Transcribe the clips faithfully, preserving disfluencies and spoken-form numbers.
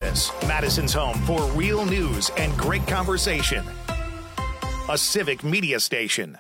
This, Madison's home for real news and great conversation. A Civic Media station.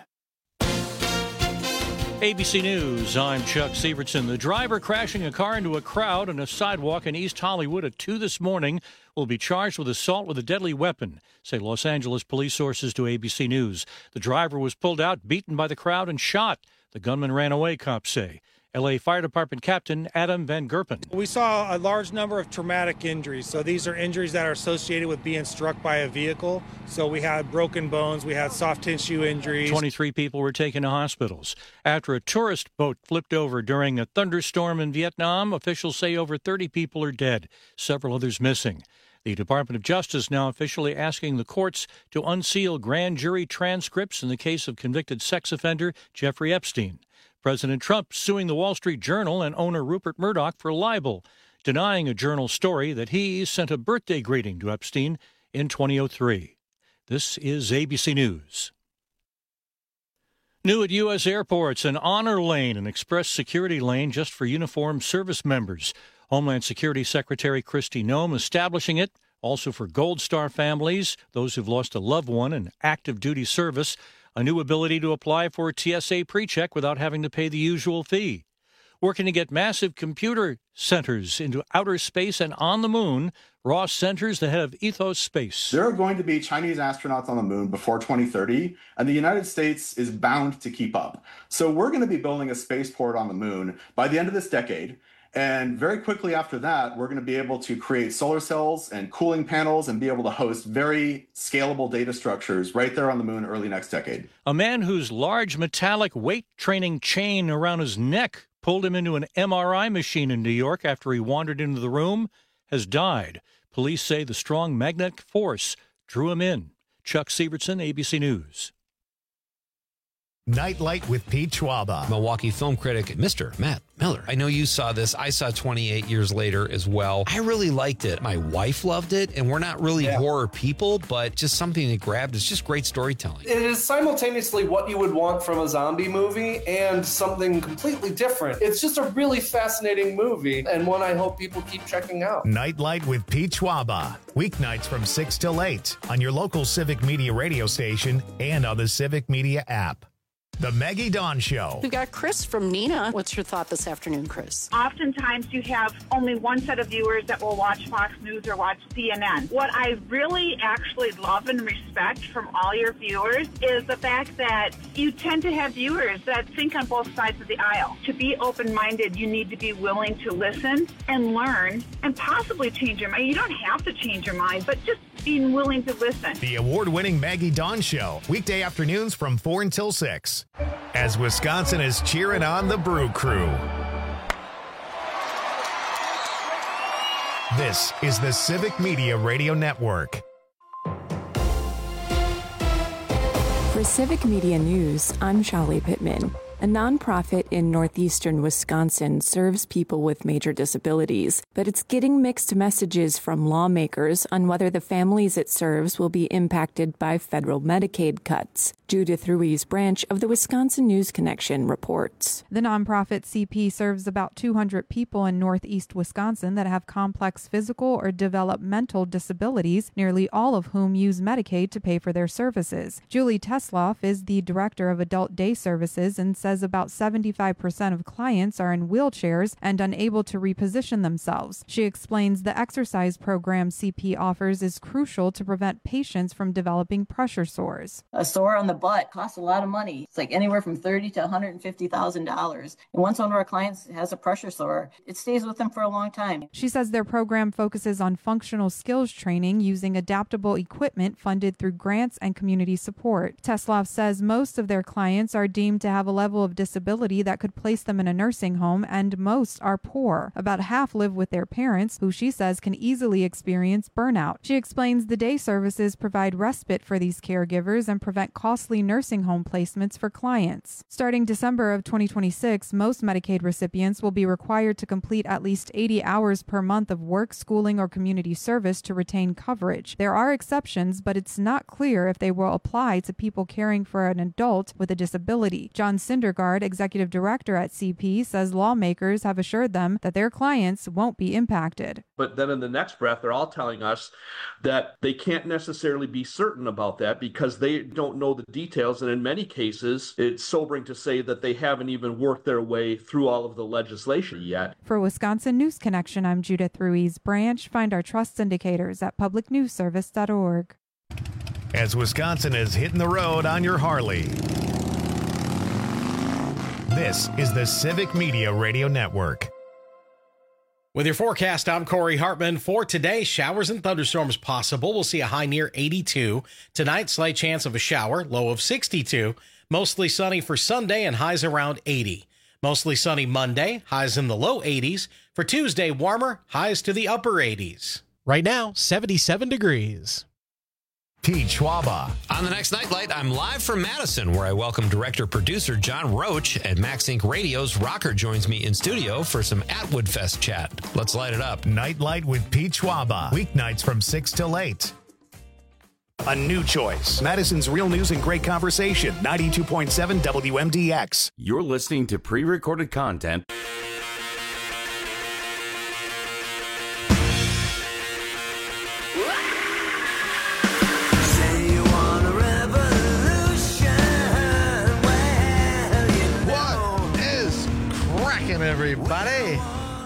A B C News, I'm Chuck Severson. The driver crashing a car into a crowd on a sidewalk in East Hollywood at two this morning will be charged with assault with a deadly weapon, say Los Angeles police sources to A B C News. The driver was pulled out, beaten by the crowd, and shot. The gunman ran away, cops say. L A Fire Department Captain Adam Van Gerpen. We saw a large number of traumatic injuries. So these are injuries that are associated with being struck by a vehicle. So we had broken bones, we had soft tissue injuries. twenty-three people were taken to hospitals. After a tourist boat flipped over during a thunderstorm in Vietnam, officials say over thirty people are dead, several others missing. The Department of Justice now officially asking the courts to unseal grand jury transcripts in the case of convicted sex offender Jeffrey Epstein. President Trump suing the Wall Street Journal and owner Rupert Murdoch for libel, denying a Journal story that he sent a birthday greeting to Epstein in two thousand three. This is A B C News. New at U S airports, an honor lane, an express security lane just for uniformed service members. Homeland Security Secretary Kristi Noem establishing it, also for Gold Star families, those who've lost a loved one in active duty service. A new ability to apply for a T S A PreCheck without having to pay the usual fee. Working to get massive computer centers into outer space and on the moon, Ross Centers, the head of Ethos Space. There are going to be Chinese astronauts on the moon before twenty thirty, and the United States is bound to keep up. So we're going to be building a spaceport on the moon by the end of this decade. And very quickly after that, we're going to be able to create solar cells and cooling panels and be able to host very scalable data structures right there on the moon early next decade. A man whose large metallic weight training chain around his neck pulled him into an M R I machine in New York after he wandered into the room has died. Police say the strong magnetic force drew him in. Chuck Severson, A B C News. Nightlight with Pete Schwaba. Milwaukee film critic, Mister Matt Miller. I know you saw this. I saw twenty-eight years later as well. I really liked it. My wife loved it, and we're not really yeah. horror people, but just something that grabbed. It's just great storytelling. It is simultaneously what you would want from a zombie movie and something completely different. It's just a really fascinating movie, and one I hope people keep checking out. Nightlight with Pete Schwaba. Weeknights from six till eight on your local Civic Media radio station and on the Civic Media app. The Maggie Dawn Show. We've got Chris from Neenah. What's your thought this afternoon, Chris? Oftentimes you have only one set of viewers that will watch Fox News or watch C N N. What I really actually love and respect from all your viewers is the fact that you tend to have viewers that think on both sides of the aisle. To be open-minded, you need to be willing to listen and learn and possibly change your mind. You don't have to change your mind, but just being willing to listen. The award-winning Maggie Dawn Show, weekday afternoons from four until six. As Wisconsin is cheering on the Brew Crew. This is the Civic Media Radio Network. For Civic Media News, I'm Shali Pittman. A nonprofit in northeastern Wisconsin serves people with major disabilities, but it's getting mixed messages from lawmakers on whether the families it serves will be impacted by federal Medicaid cuts. Judith Ruiz Branch of the Wisconsin News Connection reports. The nonprofit C P serves about two hundred people in northeast Wisconsin that have complex physical or developmental disabilities, nearly all of whom use Medicaid to pay for their services. Julie Tesloff is the director of adult day services and says about seventy-five percent of clients are in wheelchairs and unable to reposition themselves. She explains the exercise program C P offers is crucial to prevent patients from developing pressure sores. A sore on the butt costs a lot of money. It's like anywhere from thirty thousand dollars to one hundred fifty thousand dollars. And once one of our clients has a pressure sore, it stays with them for a long time. She says their program focuses on functional skills training using adaptable equipment funded through grants and community support. Tesloff says most of their clients are deemed to have a level of disability that could place them in a nursing home, and most are poor. About half live with their parents, who she says can easily experience burnout. She explains the day services provide respite for these caregivers and prevent costly nursing home placements for clients. Starting December of twenty twenty-six, most Medicaid recipients will be required to complete at least eighty hours per month of work, schooling, or community service to retain coverage. There are exceptions, but it's not clear if they will apply to people caring for an adult with a disability. John Cinder Sundergaard, executive director at C P, says lawmakers have assured them that their clients won't be impacted. But then in the next breath, they're all telling us that they can't necessarily be certain about that because they don't know the details. And in many cases, it's sobering to say that they haven't even worked their way through all of the legislation yet. For Wisconsin News Connection, I'm Judith Ruiz Branch. Find our trust indicators at public news service dot org. As Wisconsin is hitting the road on your Harley. This is the Civic Media Radio Network. With your forecast, I'm Corey Hartman. For today, showers and thunderstorms possible. We'll see a high near eighty-two. Tonight, slight chance of a shower, low of sixty-two. Mostly sunny for Sunday and highs around eighty. Mostly sunny Monday, highs in the low eighties. For Tuesday, warmer, highs to the upper eighties. Right now, seventy-seven degrees. Pete Schwaba. On the next Nightlight, I'm live from Madison, where I welcome director-producer John Roach, and Max Inc Radio's Rocker joins me in studio for some Atwood Fest chat. Let's light it up. Nightlight with Pete Schwaba. Weeknights from six till eight. A new choice. Madison's real news and great conversation. ninety-two point seven W M D X. You're listening to pre-recorded content. Everybody.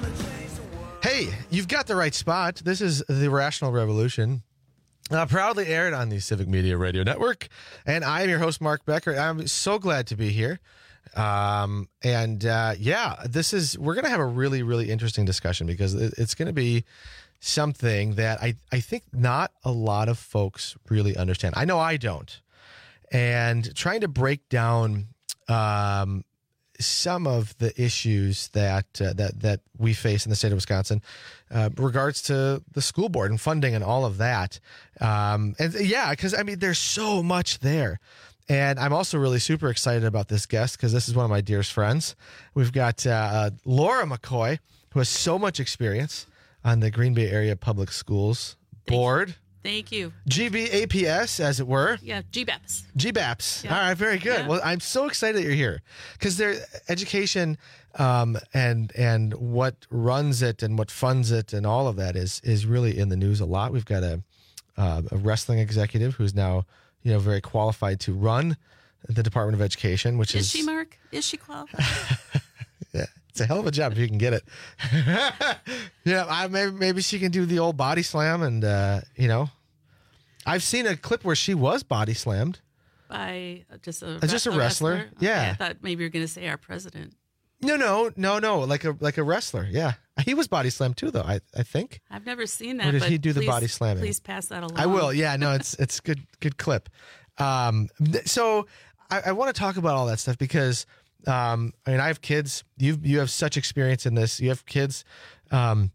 Hey, you've got the right spot. This is The Rational Revolution, uh, proudly aired on the Civic Media Radio Network. And I am your host, Mark Becker. I'm so glad to be here. Um, and uh, yeah, this is, we're going to have a really, really interesting discussion because it, it's going to be something that I, I think not a lot of folks really understand. I know I don't. And trying to break down, um, some of the issues that uh, that that we face in the state of Wisconsin, uh, regards to the school board and funding and all of that, um, and yeah, because I mean, there's so much there, and I'm also really super excited about this guest because this is one of my dearest friends. We've got uh, uh, Laura McCoy, who has so much experience on the Green Bay Area Public Schools Board. Thank you. G B A P S, as it were. Yeah, G B A P S. G B A P S. Yeah. All right, very good. Yeah. Well, I'm so excited that you're here because their education um, and and what runs it and what funds it and all of that is is really in the news a lot. We've got a uh, a wrestling executive who's now you know very qualified to run the Department of Education, which is is she Mark? Is she qualified? Yeah. It's a hell of a job if you can get it. Yeah, I, maybe maybe she can do the old body slam, and uh, you know, I've seen a clip where she was body slammed By just a, uh, just a, a wrestler. wrestler? Yeah, Okay, I thought maybe you were going to say our president. No, no, no, no. Like a like a wrestler. Yeah, he was body slammed too, though. I I think. I've never seen that. Or did but he do the please, body slamming? Please pass that along. I will. Yeah, no, it's it's good good clip. Um, th- so I, I want to talk about all that stuff because. Um, I mean, I have kids. You you have such experience in this. You have kids, um,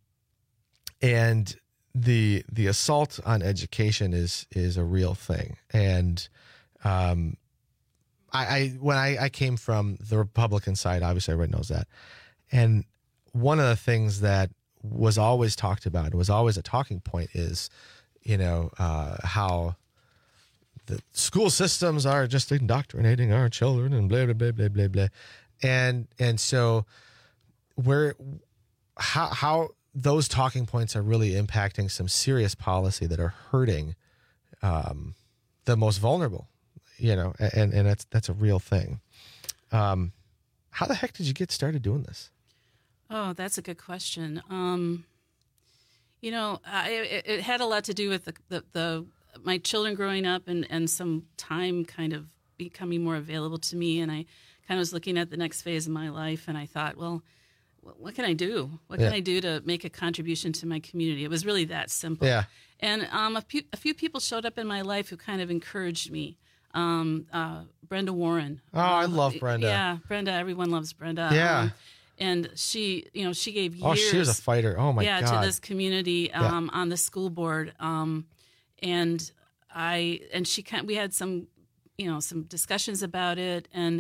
and the the assault on education is is a real thing. And um, I, I when I, I came from the Republican side, obviously everybody knows that. And one of the things that was always talked about, was always a talking point, is you know uh, how. The school systems are just indoctrinating our children and blah, blah, blah, blah, blah, blah. And, and so where, how, how those talking points are really impacting some serious policy that are hurting um, the most vulnerable, you know, and, and that's, that's a real thing. Um, how the heck did you get started doing this? Oh, that's a good question. Um, you know, I, it, it had a lot to do with the, the, the my children growing up and, and some time kind of becoming more available to me. And I kind of was looking at the next phase of my life, and I thought, well, what can I do? What can Yeah. I do to make a contribution to my community? It was really that simple. Yeah. And um, a, few, a few people showed up in my life who kind of encouraged me. Um, uh, Brenda Warren. Oh, I Um, love Brenda. Yeah, Brenda. Everyone loves Brenda. Yeah. Um, and she, you know, she gave years. Oh, she was a fighter. Oh, my yeah, God. to this community Yeah. um, on the school board. Um, and I and she kind we had some, you know, some discussions about it, and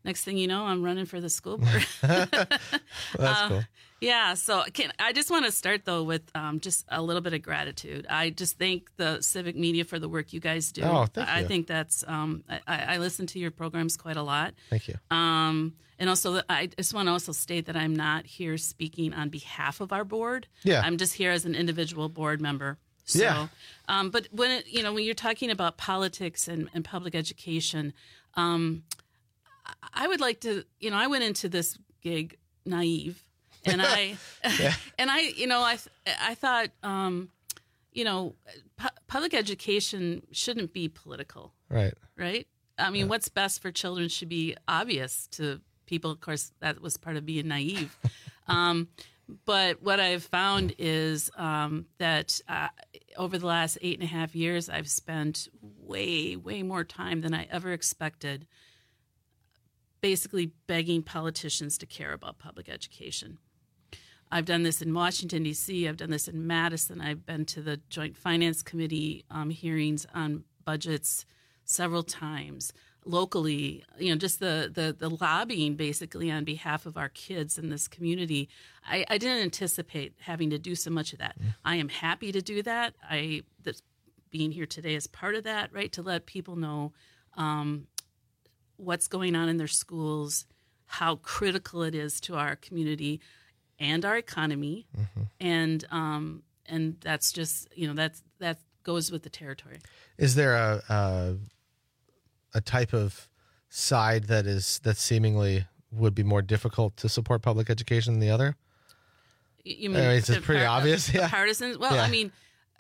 next thing you know, I'm running for the school board. That's uh, cool. Yeah. So can, I just want to start, though, with um, just a little bit of gratitude. I just thank the Civic Media for the work you guys do. Oh, thank I you. think that's, um, I, I listen to your programs quite a lot. Thank you. Um, and also, I just want to also state that I'm not here speaking on behalf of our board. Yeah. I'm just here as an individual board member. So, Yeah. um, but when it, you know, when you're talking about politics and, and public education, um, I would like to, you know, I went into this gig naive, and I, Yeah. and I, you know, I, I thought, um, you know, pu- public education shouldn't be political, Right. right? I mean, what's best for children should be obvious to people. Of course, that was part of being naive. um, but what I've found is um, that uh, over the last eight and a half years, I've spent way, way more time than I ever expected basically begging politicians to care about public education. I've done this in Washington, D C I've done this in Madison. I've been to the Joint Finance Committee um, hearings on budgets several times. Locally, you know, just the, the, the lobbying basically on behalf of our kids in this community. I, I didn't anticipate having to do so much of that. Mm. I am happy to do that. I this, being here today is part of that, right? To let people know um, what's going on in their schools, how critical it is to our community and our economy, mm-hmm. and um, and that's just you know that's that goes with the territory. Is there a, a a type of side that is that seemingly would be more difficult to support public education than the other? You mean I mean, it's the pretty par- obvious, the yeah. Partisans? Well, Yeah. I mean,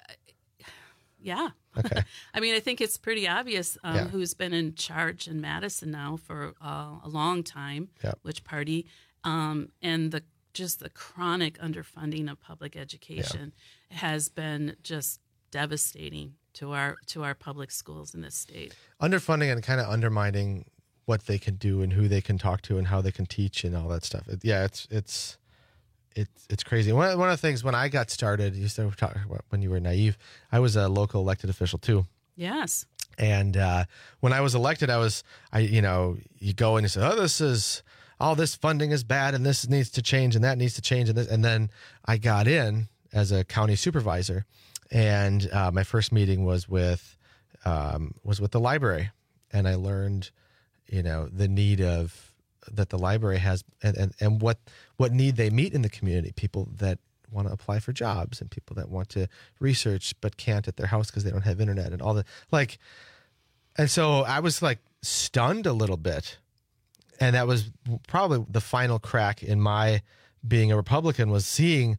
yeah. Okay. I mean, I think it's pretty obvious um, Yeah. who's been in charge in Madison now for uh, a long time, Yep. which party, um, and the just the chronic underfunding of public education has been just devastating to our to our public schools in this state. Underfunding and kind of undermining what they can do and who they can talk to and how they can teach and all that stuff. It, yeah, it's it's it's it's crazy. One one of the things when I got started, you started talking about when you were naive. I was a local elected official too. Yes. And uh, when I was elected, I was, I you know, you go and you say, oh, this is, all this funding is bad and this needs to change and that needs to change. And, this, and then I got in as a county supervisor, and uh, my first meeting was with um, was with the library, and I learned, you know, the need of that the library has, and, and, and what what need they meet in the community. People that want to apply for jobs, and people that want to research but can't at their house because they don't have internet, and all the like. And so I was like stunned a little bit, and that was probably the final crack in my being a Republican, was seeing,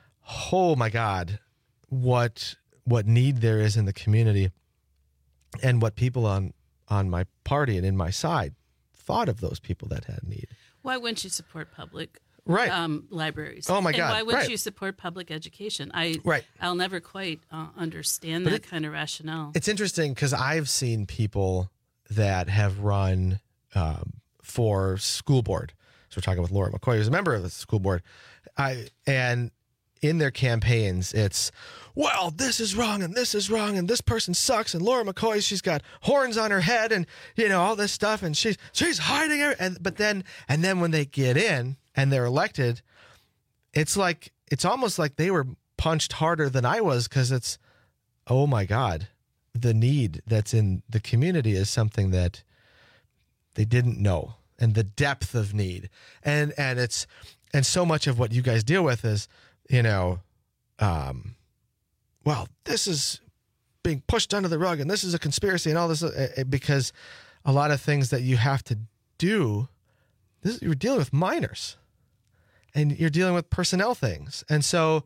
oh my God, what what need there is in the community, and what people on on my party and in my side thought of those people that had need. Why wouldn't you support public right um, libraries? Oh my and God! Why wouldn't right. you support public education? I right. I'll never quite uh, understand But that it, kind of rationale. It's interesting because I've seen people that have run um, for school board. So we're talking with Laura McCoy, who's a member of the school board, I and in their campaigns, it's, well, this is wrong and this is wrong and this person sucks, and Laura McCoy, she's got horns on her head and, you know, all this stuff, and she's she's hiding it. And but then and then when they get in and they're elected, it's like it's almost like they were punched harder than I was, because it's, oh my God, the need that's in the community is something that they didn't know, and the depth of need, and and it's and so much of what you guys deal with is, you know, um, well, this is being pushed under the rug and this is a conspiracy and all this, uh, because a lot of things that you have to do, this, you're dealing with minors and you're dealing with personnel things. And so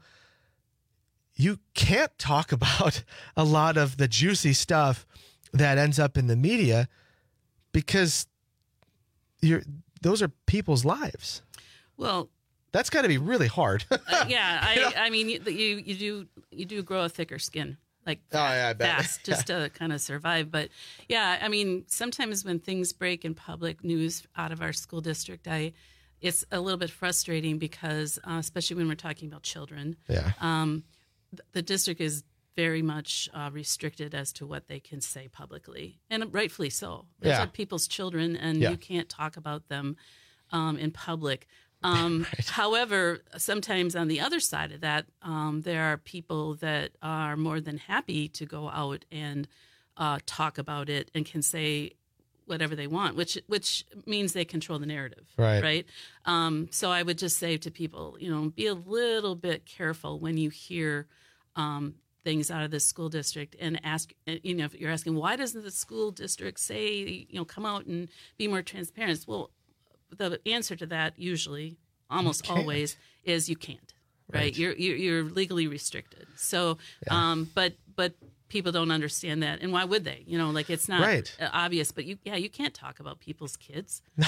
you can't talk about a lot of the juicy stuff that ends up in the media, because you're, those are people's lives. Well, that's got to be really hard. uh, yeah, I, You know? I mean, you, you you do you do grow a thicker skin, like oh, yeah, I bet. fast, just to kind of survive. But yeah, I mean, sometimes when things break in public news out of our school district, I it's a little bit frustrating because, uh, especially when we're talking about children, yeah, um, th- the district is very much uh, restricted as to what they can say publicly, and rightfully so. Those Yeah. are people's children, and Yeah. you can't talk about them um, in public. Um, right. However, sometimes on the other side of that, um, there are people that are more than happy to go out and uh, talk about it and can say whatever they want, which which means they control the narrative, right? Right. Um, so I would just say to people, you know, be a little bit careful when you hear um, things out of the school district, and ask, you know, if you're asking, why doesn't the school district say, you know, come out and be more transparent? Well, the answer to that usually, almost always, is you can't. Right? right? You're, you're you're legally restricted. So, yeah. um, but but. people don't understand that, and why would they? You know, like it's not right. obvious, but you, yeah, you can't talk about people's kids. No,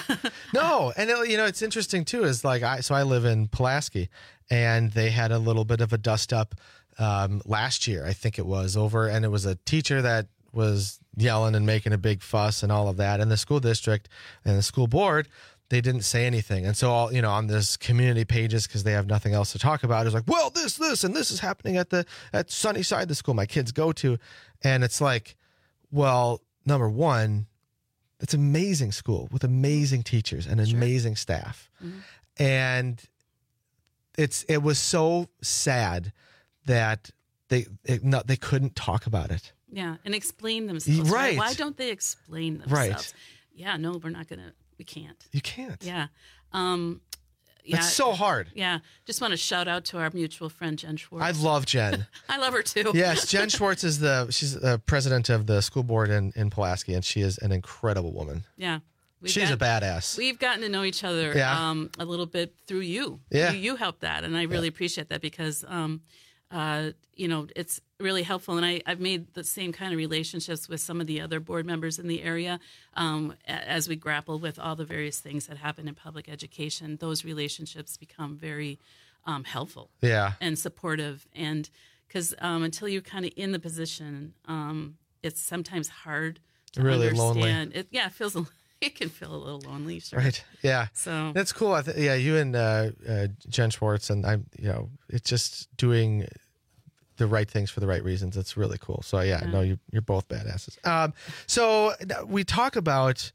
no, and it, you know, it's interesting too. Is like I, so I live in Pulaski, and they had a little bit of a dust up um, last year, I think it was over, and it was a teacher that was yelling and making a big fuss and all of that, and the school district and the school board, they didn't say anything. And so, all, you know, on this community pages, because they have nothing else to talk about, it's like, well, this, this, and this is happening at the, at Sunnyside, the school my kids go to. And it's like, well, number one, it's an amazing school with amazing teachers and Sure. amazing staff. Mm-hmm. And it's, it was so sad that they, it, no, they couldn't talk about it. Yeah. And explain themselves. Right. Why don't they explain themselves? Right. Yeah, no, we're not going to. We can't. You can't. Yeah. Um, yeah. It's so hard. Yeah. Just want to shout out to our mutual friend, Jen Schwartz. I love Jen. I love her too. Yes. Jen Schwartz is the, she's the president of the school board in, in Pulaski, and she is an incredible woman. Yeah. We've She's got, a badass. We've gotten to know each other Yeah. um, a little bit through you. Yeah. You, you helped that. And I really yeah. appreciate that because, um, uh, you know, it's really helpful. And I, I've made the same kind of relationships with some of the other board members in the area um, as we grapple with all the various things that happen in public education. Those relationships become very um, helpful yeah. and supportive. And because um, until you're kind of in the position, um, it's sometimes hard to really understand. Lonely. It, yeah, it feels a, it can feel a little lonely. Sure. Right. Yeah. So that's cool. I th- yeah, you and uh, uh, Jen Schwartz, and I'm, you know, it's just doing the right things for the right reasons. It's really cool. So yeah, yeah. no, you, you're both badasses. Um, so we talk about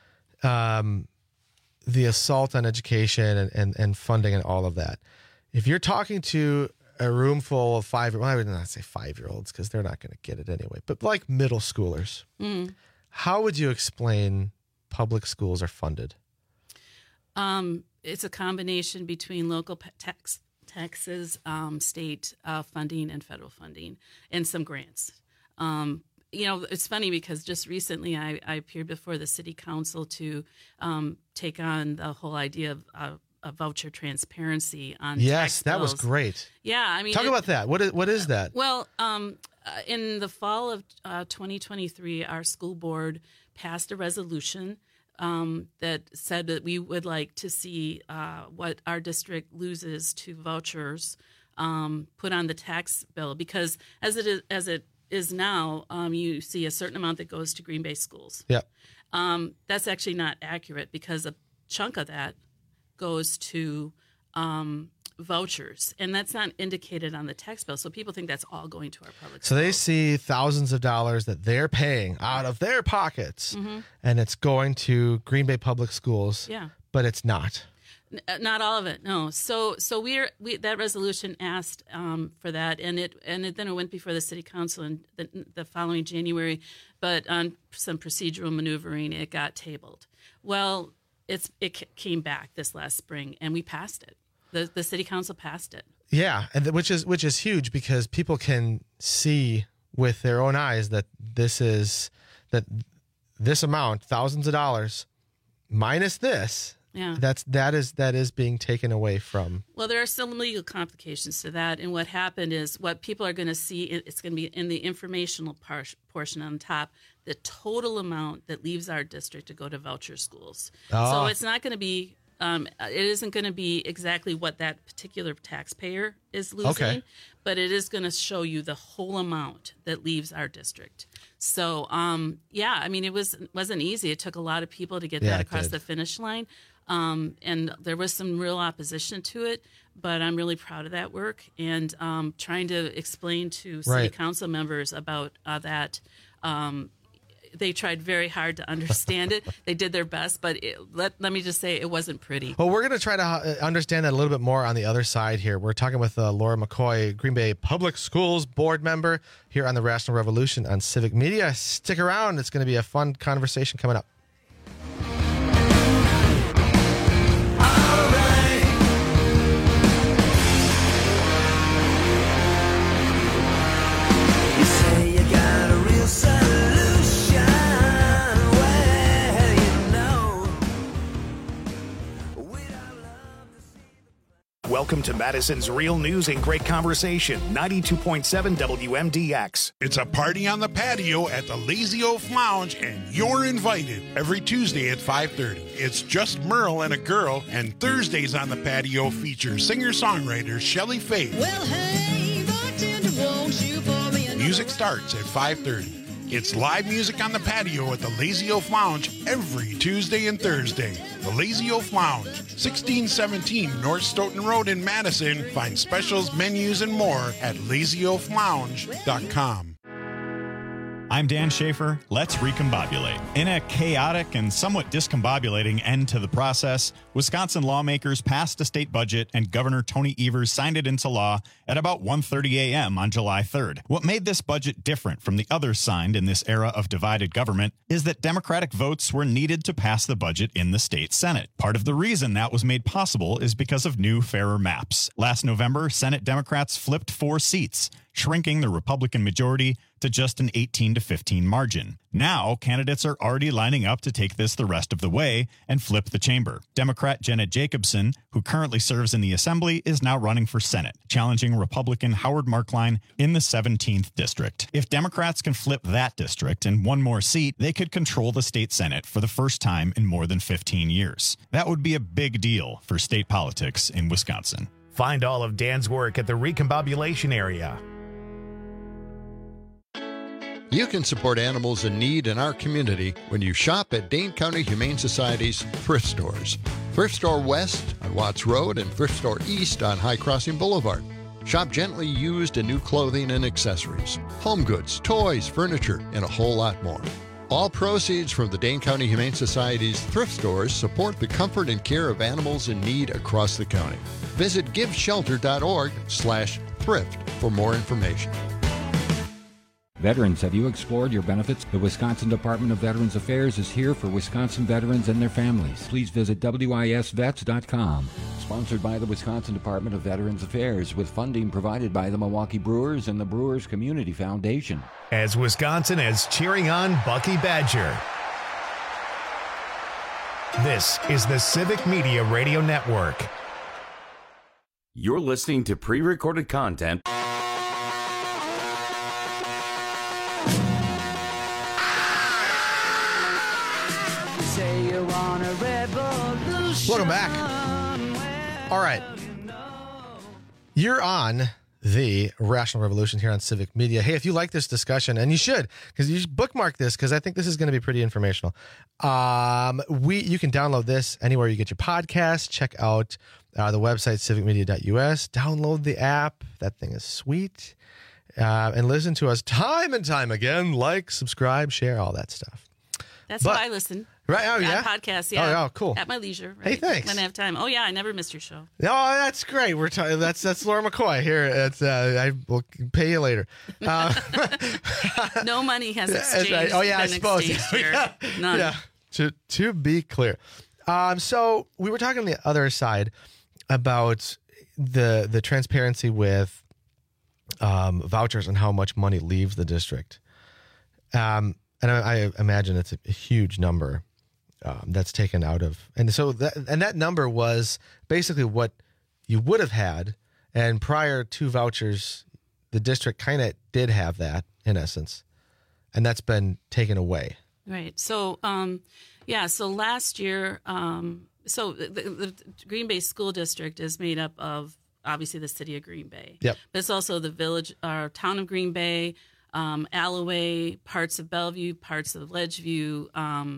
um, the assault on education and, and, and funding and all of that. If you're talking to a room full of five, well, I would not say five-year-olds because they're not going to get it anyway, but like middle schoolers, mm. how would you explain public schools are funded? Um, it's a combination between local tax taxes, um, state uh, funding, and federal funding, and some grants. Um, you know, it's funny because just recently I, I appeared before the city council to um, take on the whole idea of uh, a voucher transparency on yes, tax that bills. was great. Yeah, I mean, talk it, about that. What is what is that? Well, um, uh, in the fall of uh, twenty twenty-three, our school board passed a resolution um, that said that we would like to see uh, what our district loses to vouchers um, put on the tax bill, because as it is, as it is now, um, you see a certain amount that goes to Green Bay schools. Yeah, um, that's actually not accurate because a chunk of that goes to um, vouchers, and that's not indicated on the tax bill. So people think that's all going to our public So schools. they see thousands of dollars that they're paying out of their pockets, mm-hmm. and it's going to Green Bay Public Schools. Yeah, but it's not. N- not all of it. No. So so we're we that resolution asked um, for that, and it and it, then it went before the city council in the, the following January, but on some procedural maneuvering, it got tabled. Well, it's it c- came back this last spring, and we passed it. The the city council passed it. Yeah, and th- which is which is huge because people can see with their own eyes that this is that this amount, thousands of dollars, minus this. Yeah, that's that is that is being taken away from. Well, there are some legal complications to that, and what happened is what people are going to see. It's going to be in the informational par- portion on top. The total amount that leaves our district to go to voucher schools. Oh. So it's not going to be. Um, it isn't going to be exactly what that particular taxpayer is losing, okay. but it is going to show you the whole amount that leaves our district. So, um, yeah, I mean, it was wasn't easy. It took a lot of people to get Yeah, that it across did. the finish line. Um, and there was some real opposition to it, but I'm really proud of that work and um, trying to explain to city Right. council members about uh, that. Um, they tried very hard to understand it. They did their best, but it, let, let me just say it wasn't pretty. Well, we're going to try to uh, understand that a little bit more on the other side here. We're talking with uh, Laura McCoy, Green Bay Public Schools board member here on the Rational Revolution on Civic Media. Stick around. It's going to be a fun conversation coming up. You say you got a real solution. Well, you know. Welcome to Madison's Real News and Great Conversation, ninety-two point seven W M D X. It's a party on the patio at the Lazy Oaf Lounge, and you're invited every Tuesday at five thirty. It's just Merle and a girl, and Thursdays on the patio feature singer-songwriter Shelley Faith. Well, hey, bartender, won't you pour me another? Music starts at five thirty. It's live music on the patio at the Lazy Oaf Lounge every Tuesday and Thursday. The Lazy Oaf Lounge, sixteen seventeen North Stoughton Road in Madison. Find specials, menus, and more at lazy oaf lounge dot com. I'm Dan Schaefer. Let's recombobulate. In a chaotic and somewhat discombobulating end to the process, Wisconsin lawmakers passed a state budget and Governor Tony Evers signed it into law at about one thirty a.m. on July third. What made this budget different from the others signed in this era of divided government is that Democratic votes were needed to pass the budget in the state Senate. Part of the reason that was made possible is because of new, fairer maps. Last November, Senate Democrats flipped four seats, shrinking the Republican majority to just an eighteen to fifteen margin. Now, candidates are already lining up to take this the rest of the way and flip the chamber. Democrat Janet Jacobson, who currently serves in the Assembly, is now running for Senate, challenging Republican Howard Markline in the seventeenth district. If Democrats can flip that district and one more seat, they could control the state Senate for the first time in more than fifteen years. That would be a big deal for state politics in Wisconsin. Find all of Dan's work at the Recombobulation area. You can support animals in need in our community when you shop at Dane County Humane Society's thrift stores. Thrift Store West on Watts Road and Thrift Store East on High Crossing Boulevard. Shop gently used and new clothing and accessories, home goods, toys, furniture, and a whole lot more. All proceeds from the Dane County Humane Society's thrift stores support the comfort and care of animals in need across the county. Visit giveshelter.org slash thrift for more information. Veterans, have you explored your benefits? The Wisconsin Department of Veterans Affairs is here for Wisconsin veterans and their families. Please visit W I S vets dot com. Sponsored by the Wisconsin Department of Veterans Affairs with funding provided by the Milwaukee Brewers and the Brewers Community Foundation. As Wisconsin is cheering on Bucky Badger. This is the Civic Media Radio Network. You're listening to pre-recorded content. Welcome back. All right. You're on the Rational Revolution here on Civic Media. Hey, if you like this discussion, and you should, because you should bookmark this, because I think this is going to be pretty informational. Um, we you can download this anywhere you get your podcast. Check out uh, the website, civic media dot U S. Download the app. That thing is sweet. Uh, and listen to us time and time again. Like, subscribe, share, all that stuff. That's But- how I listen. Right? Oh, On yeah? podcasts, Oh, yeah. yeah, cool. At my leisure. Hey, Right? thanks. When I have time. Oh, yeah, I never missed your show. Oh, that's great. We're talking. That's that's Laura McCoy here. It's uh, I will pay you later. Uh, No money has That's exchanged. right. Oh yeah, I been suppose. exchanged here. yeah. None. Yeah. To to be clear, um, so we were talking on the other side about the the transparency with um, vouchers and how much money leaves the district. Um, and I, I imagine it's a, a huge number. Um, that's taken out of, and so that and that number was basically what you would have had, and prior to vouchers, the district kind of did have that in essence, and that's been taken away. Right. So, um, yeah. So last year, um, so the, the Green Bay School District is made up of obviously the city of Green Bay. Yep. But it's also the village, or town of Green Bay, um, Alloway, parts of Bellevue, parts of Ledgeview, um,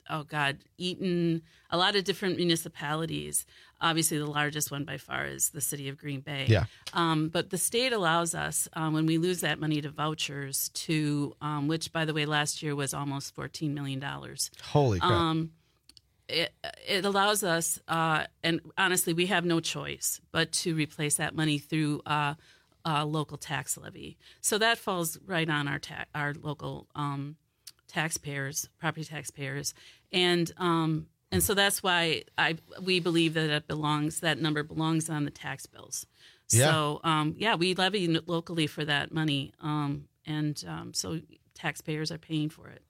oh God, Eaton, a lot of different municipalities. Obviously, the largest one by far is the city of Green Bay. Yeah. Um, but the state allows us, um, when we lose that money to vouchers, to um, which, by the way, last year was almost fourteen million dollars. Holy crap. Um, it, it allows us, uh, and honestly, we have no choice but to replace that money through uh, uh, local tax levy. So that falls right on our ta- our local um, taxpayers, property taxpayers, and um, and so that's why I we believe that it belongs that number belongs on the tax bills. Yeah. So um, yeah, we levy locally for that money, um, and um, so taxpayers are paying for it.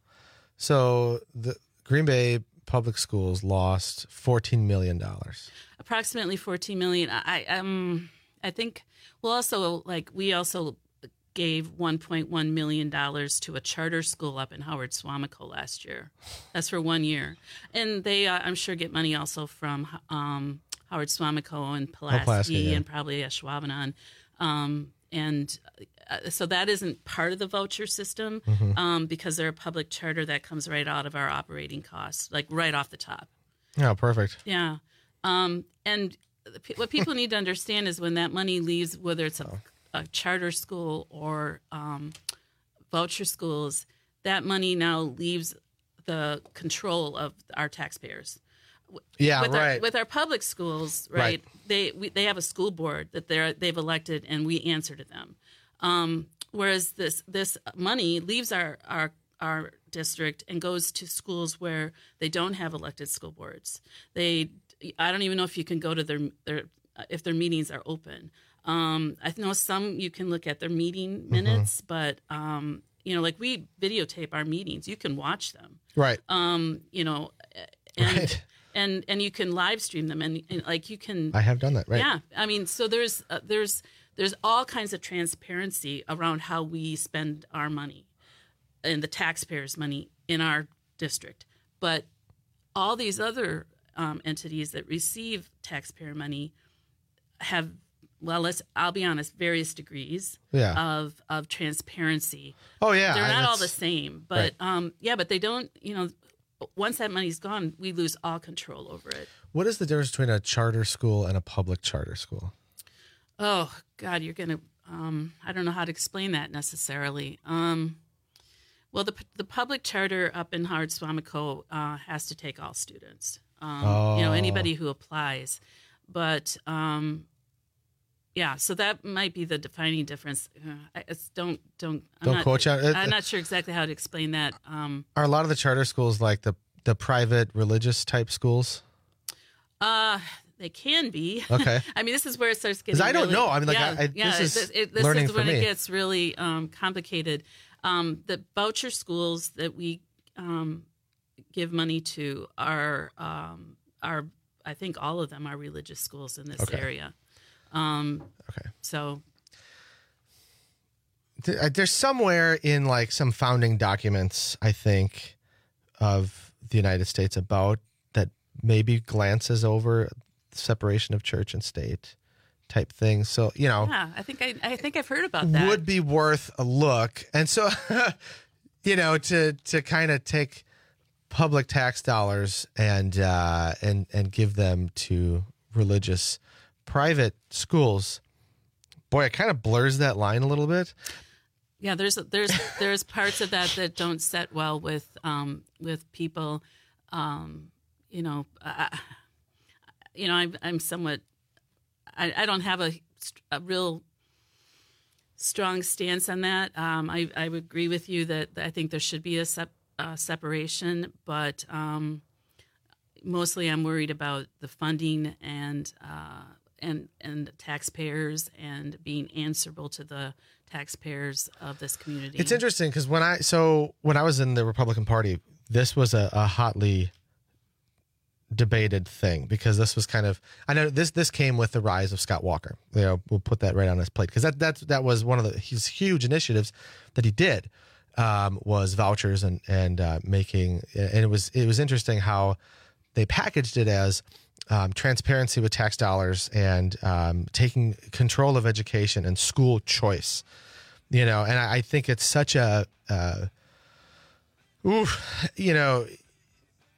So the Green Bay Public Schools lost fourteen million dollars. Approximately fourteen million dollars. I um I think we'll also like we also gave one point one million dollars to a charter school up in Howard Suamico last year. That's for one year, and they uh, I'm sure get money also from um, Howard Suamico and Pulaski, oh, Pulaski yeah. and probably Ashwaubenon. Um, and uh, so that isn't part of the voucher system Mhm. um, because they're a public charter that comes right out of our operating costs, like right off the top. Oh, perfect. Yeah. Um, and the pe- what people need to understand is when that money leaves, whether it's a, a charter school or um, voucher schools, that money now leaves the control of our taxpayers. Yeah, with right. Our, with our public schools, right? Right. They we, they have a school board that they're they've elected, and we answer to them. Um, whereas this this money leaves our our our district and goes to schools where they don't have elected school boards. They I don't even know if you can go to their their if their meetings are open. Um, I know some you can look at their meeting minutes, mm-hmm. but um, you know, like we videotape our meetings. You can watch them, right? Um, you know, and, right. and and you can live stream them, and, and like you can. I have done that, right? Yeah, I mean, so there's uh, there's there's all kinds of transparency around how we spend our money and the taxpayers' money in our district, but all these other um, entities that receive taxpayer money have, well, let's I'll be honest, various degrees yeah. of of transparency. Oh yeah, they're not that's, all the same, but right. um, yeah, but they don't. You know, once that money's gone, we lose all control over it. What is the difference between a charter school and a public charter school? Oh God, you're gonna. Um, I don't know how to explain that necessarily. Um, well, the the public charter up in Howard Suamico uh, has to take all students. Um, oh. You know, anybody who applies, but. Um, Yeah, so that might be the defining difference. Uh, I, it's, don't don't I'm Don't not, quote you. It- I'm not sure exactly how to explain that. Um, Are a lot of the charter schools like the the private religious type schools? uh, they can be. Okay. I mean, this is where it starts getting. 'Cause I don't really- know. I mean, like, yeah, I- I- yeah, this is it, it, this learning is for when me. it gets really um, complicated. Um, the voucher schools that we um, give money to are are are I think all of them are religious schools in this Okay. area. Um, okay. So Th- There's somewhere in like some founding documents, I think, of the United States about that maybe glances over separation of church and state type things. So, you know, yeah, I think I I think I've heard about that. would be worth a look. And so, you know, to to kind of take public tax dollars and uh, and and give them to religious private schools, boy, it kind of blurs that line a little bit. Yeah, there's there's there's parts of that that don't set well with um, with people. Um, you know, I, you know, I'm I'm somewhat. I, I don't have a, a real strong stance on that. Um, I I would agree with you that I think there should be a sep, uh, separation, but um, mostly I'm worried about the funding and uh, and and taxpayers and being answerable to the taxpayers of this community. It's interesting because when I so when I was in the Republican Party, this was a, a hotly debated thing because this was kind of I know this this came with the rise of Scott Walker. You know, we'll put that right on his plate because that that that was one of the his huge initiatives that he did um, was vouchers and and uh, making and it was it was interesting how they packaged it as um, transparency with tax dollars and um, taking control of education and school choice. You know, and I, I think it's such a, uh, oof, you know,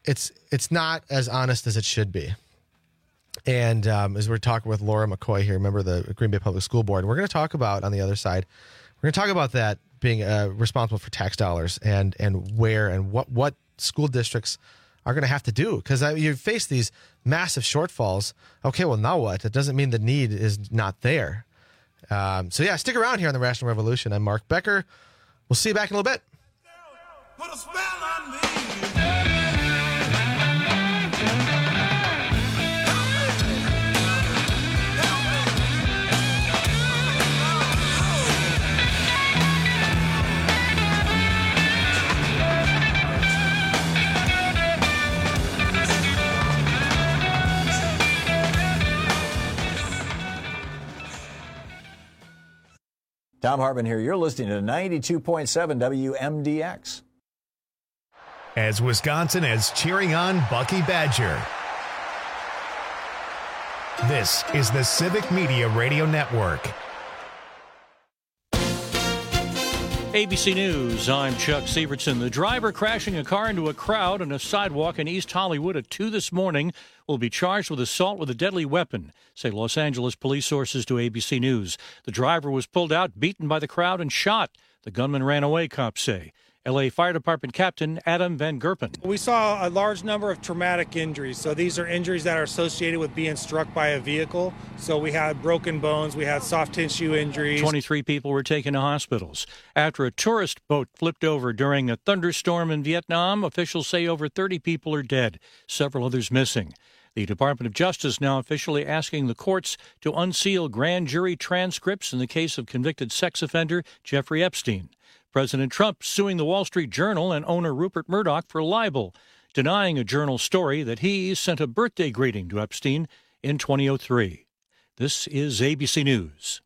it's it's not as honest as it should be. And um, as we're talking with Laura McCoy here, member of the Green Bay Public School Board, we're going to talk about, on the other side, we're going to talk about that being uh, responsible for tax dollars and and where and what, what school districts are going to have to do. Because uh, you face these massive shortfalls. Okay, well, now what? That doesn't mean the need is not there. Um, so, yeah, stick around here on the Rational Revolution. I'm Mark Becker. We'll see you back in a little bit. Put a spell on me. Tom Hartman here. You're listening to ninety-two point seven W M D X. As Wisconsin is cheering on Bucky Badger. This is the Civic Media Radio Network. A B C News, I'm Chuck Sievertson. The driver crashing a car into a crowd on a sidewalk in East Hollywood at two this morning will be charged with assault with a deadly weapon, say Los Angeles police sources to A B C News. The driver was pulled out, beaten by the crowd, and shot. The gunman ran away, cops say. L A Fire Department Captain Adam Van Gerpen. We saw a large number of traumatic injuries. So these are injuries that are associated with being struck by a vehicle. So we had broken bones, we had soft tissue injuries. twenty-three people were taken to hospitals. After a tourist boat flipped over during a thunderstorm in Vietnam, officials say over thirty people are dead, several others missing. The Department of Justice now officially asking the courts to unseal grand jury transcripts in the case of convicted sex offender Jeffrey Epstein. President Trump suing the Wall Street Journal and owner Rupert Murdoch for libel, denying a Journal story that he sent a birthday greeting to Epstein in twenty oh three. This is A B C News.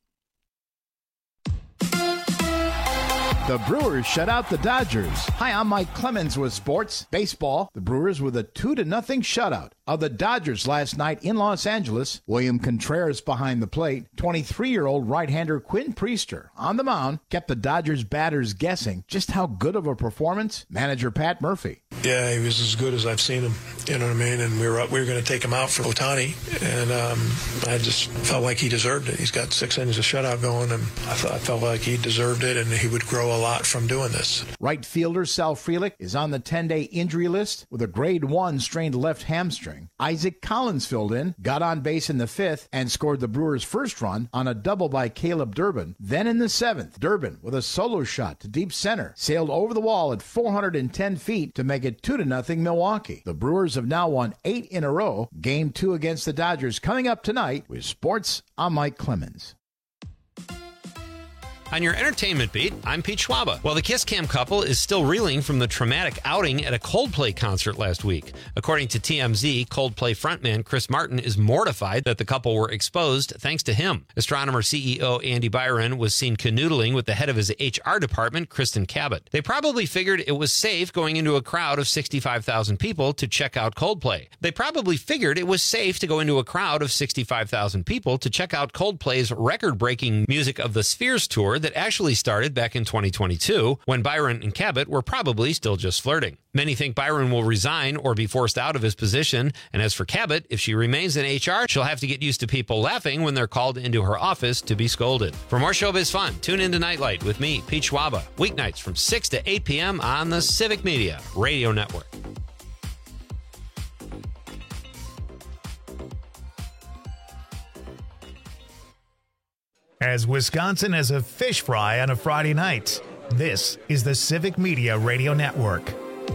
The Brewers shut out the Dodgers. Hi, I'm Mike Clemens with sports. Baseball, the Brewers with a two to nothing shutout of the Dodgers last night in Los Angeles. William Contreras behind the plate. twenty-three-year-old right-hander Quinn Priester on the mound kept the Dodgers batters guessing just how good of a performance. Manager Pat Murphy. Yeah, he was as good as I've seen him. You know what I mean? And we were we were going to take him out for Ohtani, and um, I just felt like he deserved it. He's got six innings of shutout going, and I, thought, I felt like he deserved it, and he would grow a lot from doing this. Right fielder Sal Frelick is on the ten-day injury list with a grade one strained left hamstring. Isaac Collins filled in, got on base in the fifth, and scored the Brewers' first run on a double by Caleb Durbin. Then in the seventh, Durbin, with a solo shot to deep center, sailed over the wall at four hundred ten feet to make it two to nothing Milwaukee. The Brewers have now won eight in a row. Game two against the Dodgers coming up tonight. With sports, I'm Mike Clemens. On your entertainment beat, I'm Pete Schwaba. Well, the Kiss Cam couple is still reeling from the traumatic outing at a Coldplay concert last week. According to T M Z, Coldplay frontman Chris Martin is mortified that the couple were exposed thanks to him. Astronomer C E O Andy Byron was seen canoodling with the head of his H R department, Kristen Cabot. They probably figured it was safe going into a crowd of sixty-five thousand people to check out Coldplay. They probably figured it was safe to go into a crowd of sixty-five thousand people to check out Coldplay's record-breaking Music of the Spheres tour that actually started back in twenty twenty-two, when Byron and Cabot were probably still just flirting. Many think Byron will resign or be forced out of his position, and as for Cabot, if she remains in H R, she'll have to get used to people laughing when they're called into her office to be scolded. For more showbiz fun, tune into Nightlight with me, Pete Schwaba, weeknights from six to eight p.m. on the Civic Media Radio Network. As Wisconsin has a fish fry on a Friday night, this is the Civic Media Radio Network.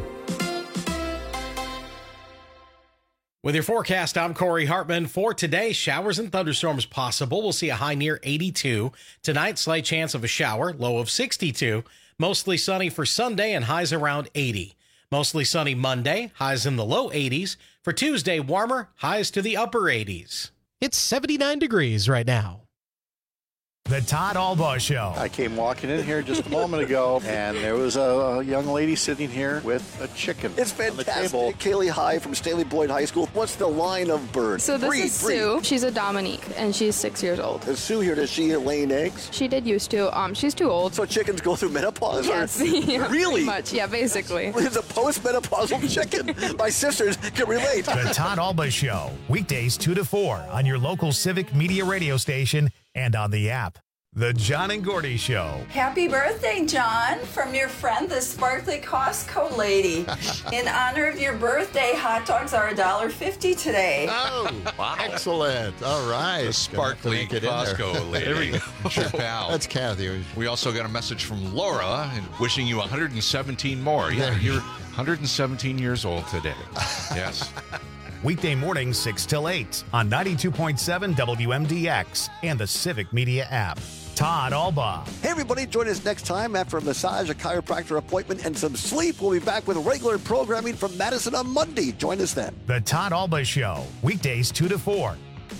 With your forecast, I'm Corey Hartman. For today, showers and thunderstorms possible. We'll see a high near eighty-two. Tonight, slight chance of a shower, low of sixty-two. Mostly sunny for Sunday and highs around eighty. Mostly sunny Monday, highs in the low eighties. For Tuesday, warmer, highs to the upper eighties. It's seventy-nine degrees right now. The Todd Albaugh Show. I came walking in here just a moment ago, and there was a young lady sitting here with a chicken. It's fantastic. Kaylee High from Staley Boyd High School. What's the line of bird? So this breed, is Sue. Breed. She's a Dominique, and she's six years old. Is Sue here? Does she laying eggs? She did used to. Um, she's too old. So chickens go through menopause? Yes. Or? Yeah, really? Pretty much. Yeah, basically. It's a post-menopausal chicken. My sisters can relate. The Todd Albaugh Show. Weekdays two to four on your local Civic Media radio station and on the app. The John and Gordy Show. Happy birthday, John, from your friend, the sparkly Costco lady. In honor of your birthday, hot dogs are one dollar fifty today. Oh, wow. Excellent. All right. The sparkly Costco lady. There we go. Your pal. That's Kathy. We also got a message from Laura wishing you one hundred seventeen more. Yeah, you're one hundred seventeen years old today. Yes. Weekday mornings six till eight on ninety-two point seven W M D X and the Civic Media app. Todd Albaugh. Hey, everybody, join us next time after a massage, a chiropractor appointment, and some sleep. We'll be back with regular programming from Madison on Monday. Join us then. The Todd Albaugh Show. Weekdays two to four.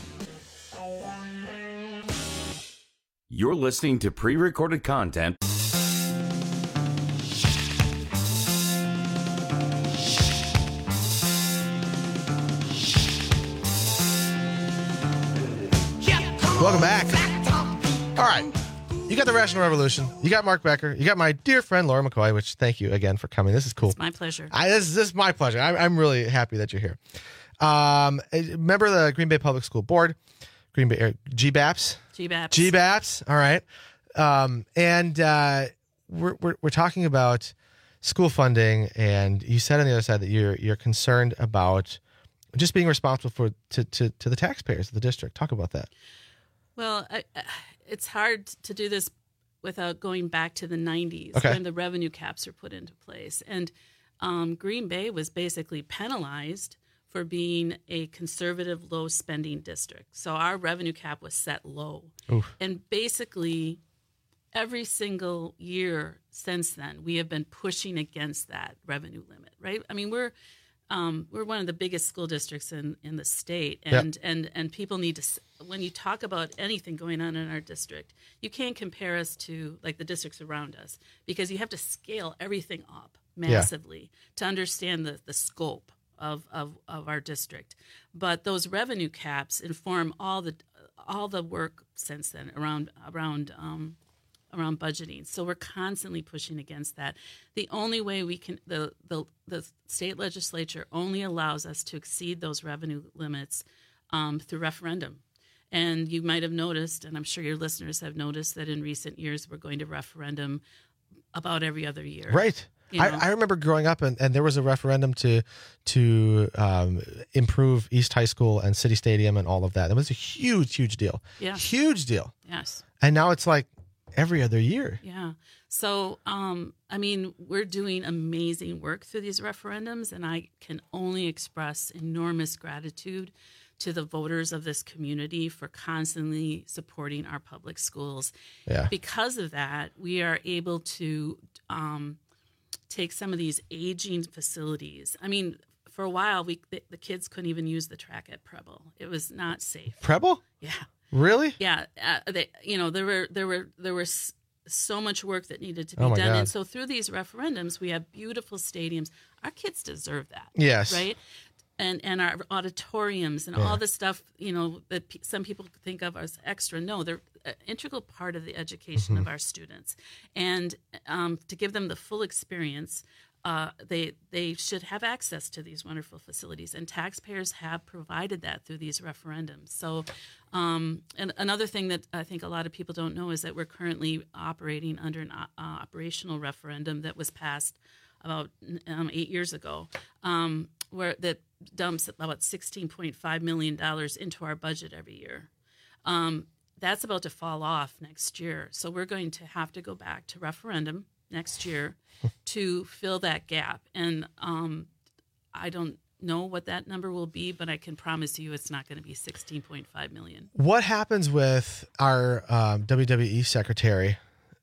You're listening to pre-recorded content. Welcome back. All right. You got the Rational Revolution. You got Mark Becker. You got my dear friend Laura McCoy, which thank you again for coming. This is cool. It's my pleasure. I, this, this is my pleasure. I, I'm really happy that you're here. Um, member of the Green Bay Public School Board, Green Bay, er, G B A P S. G B A P S. G B A P S. All right. Um, and uh, we're, we're we're talking about school funding, and you said on the other side that you're you're concerned about just being responsible for to to, to the taxpayers of the district. Talk about that. Well, I, it's hard to do this without going back to the nineties okay. when the revenue caps were put into place. And um, Green Bay was basically penalized for being a conservative, low-spending district. So our revenue cap was set low. Oof. And basically, every single year since then, we have been pushing against that revenue limit, right? I mean, we're... Um, we're one of the biggest school districts in, in the state, and, yep. and, and people need to, when you talk about anything going on in our district, you can't compare us to like the districts around us because you have to scale everything up massively yeah. to understand the, the scope of, of, of our district. But those revenue caps inform all the all the work since then around around um, around budgeting. So we're constantly pushing against that. The only way we can, the, the, the state legislature only allows us to exceed those revenue limits um, through referendum. And you might have noticed, and I'm sure your listeners have noticed, that in recent years we're going to referendum about every other year. Right. You know? I, I remember growing up, and, and there was a referendum to to um, improve East High School and City Stadium and all of that. It was a huge, huge deal. Yeah. Huge deal. Yes. And now it's like, every other year. Yeah. So, um, I mean, we're doing amazing work through these referendums, and I can only express enormous gratitude to the voters of this community for constantly supporting our public schools. Yeah. Because of that, we are able to um, take some of these aging facilities. I mean, for a while, we the, the kids couldn't even use the track at Preble. It was not safe. Preble? Yeah. Really? Yeah, uh, they, you know, there were there were there was so much work that needed to be oh my done, God. And so through these referendums, we have beautiful stadiums. Our kids deserve that. Yes, right, and and our auditoriums and yeah. all the stuff, you know, that p- some people think of as extra. No, they're an integral part of the education Mm-hmm. of our students, and um, to give them the full experience. Uh, they they should have access to these wonderful facilities, and taxpayers have provided that through these referendums. So, um, and another thing that I think a lot of people don't know is that we're currently operating under an uh, operational referendum that was passed about um, eight years ago, um, where that dumps about sixteen point five million dollars into our budget every year. Um, that's about to fall off next year, so we're going to have to go back to referendum next year to fill that gap. And um, I don't know what that number will be, but I can promise you it's not going to be sixteen point five million. What happens with our um, W W E secretary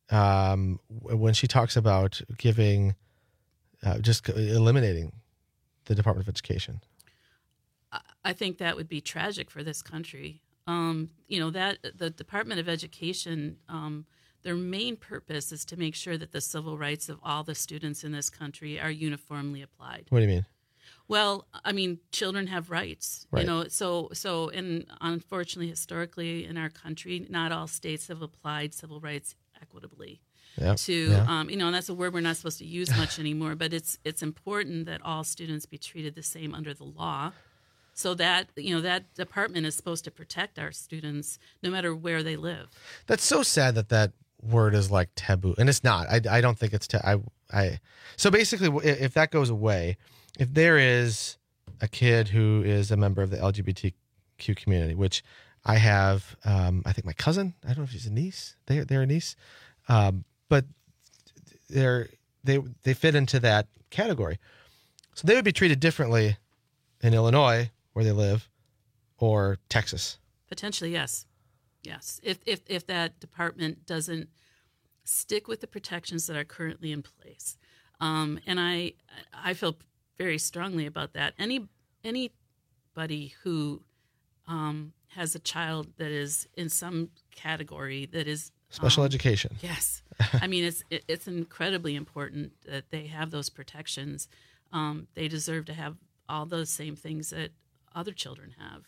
um, when she talks about giving, uh, just eliminating the Department of Education? I think that would be tragic for this country. um, you know, that the Department of Education, um, their main purpose is to make sure that the civil rights of all the students in this country are uniformly applied. What do you mean? Well, I mean, children have rights, Right. you know, so, so, and unfortunately, historically in our country, not all states have applied civil rights equitably. Yep. To, Yeah. um, you know, and that's a word we're not supposed to use much anymore, but it's, it's important that all students be treated the same under the law. So that, you know, that department is supposed to protect our students no matter where they live. That's so sad that that word is like taboo, and it's not. I, I don't think it's. Ta- I I. So basically, if if that goes away, if there is a kid who is a member of the L G B T Q community, which I have, um, I think my cousin. I don't know if she's a niece. They they're a niece, um, but they're they they fit into that category. So they would be treated differently in Illinois, where they live, or Texas. Potentially, yes. Yes. If, if, if that department doesn't stick with the protections that are currently in place. Um, and I, I feel very strongly about that. Any, anybody who um, has a child that is in some category that is Special um, education. Yes. I mean, it's, it, it's incredibly important that they have those protections. Um, they deserve to have all those same things that other children have.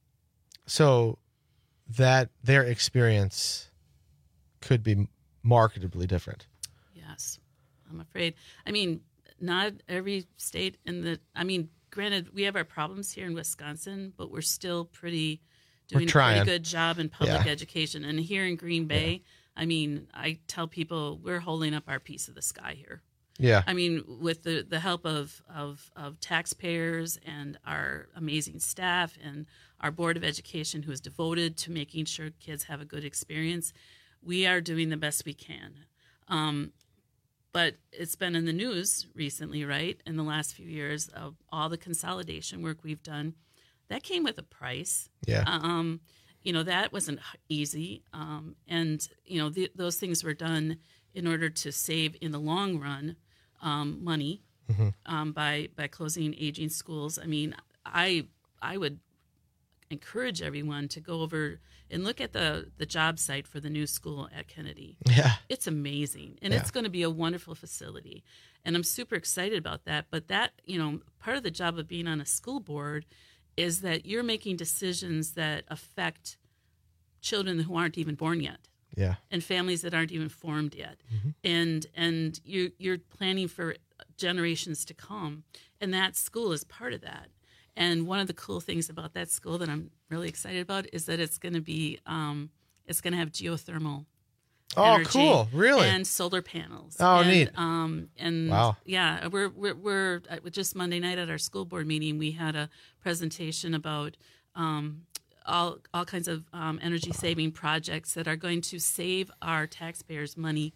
So that their experience could be markedly different. Yes, I'm afraid. I mean, not every state in the, I mean, granted, we have our problems here in Wisconsin, but we're still pretty doing a pretty good job in public Yeah. education. And here in Green Bay, I mean, I tell people we're holding up our piece of the sky here. Yeah. I mean, with the, the help of, of, of taxpayers and our amazing staff and our Board of Education, who is devoted to making sure kids have a good experience, we are doing the best we can. Um, but it's been in the news recently, right, in the last few years, of all the consolidation work we've done. That came with a price. Yeah. Um, you know, that wasn't easy. Um, and, you know, the, those things were done in order to save, in the long run, um, money Mhm. um, by by closing aging schools. I mean, I I would encourage everyone to go over and look at the, the job site for the new school at Kennedy. Yeah. It's amazing. And Yeah. it's going to be a wonderful facility. And I'm super excited about that. But that, you know, part of the job of being on a school board is that you're making decisions that affect children who aren't even born yet. Yeah. And families that aren't even formed yet. Mhm. And and you you're planning for generations to come. And that school is part of that. And one of the cool things about that school that I'm really excited about is that it's going to be, um, it's going to have geothermal Oh, energy cool. Really? and solar panels. Oh, and, neat. Um, and Wow. yeah, we're we're, we're uh, just Monday night at our school board meeting, we had a presentation about um, all all kinds of um, energy saving projects that are going to save our taxpayers money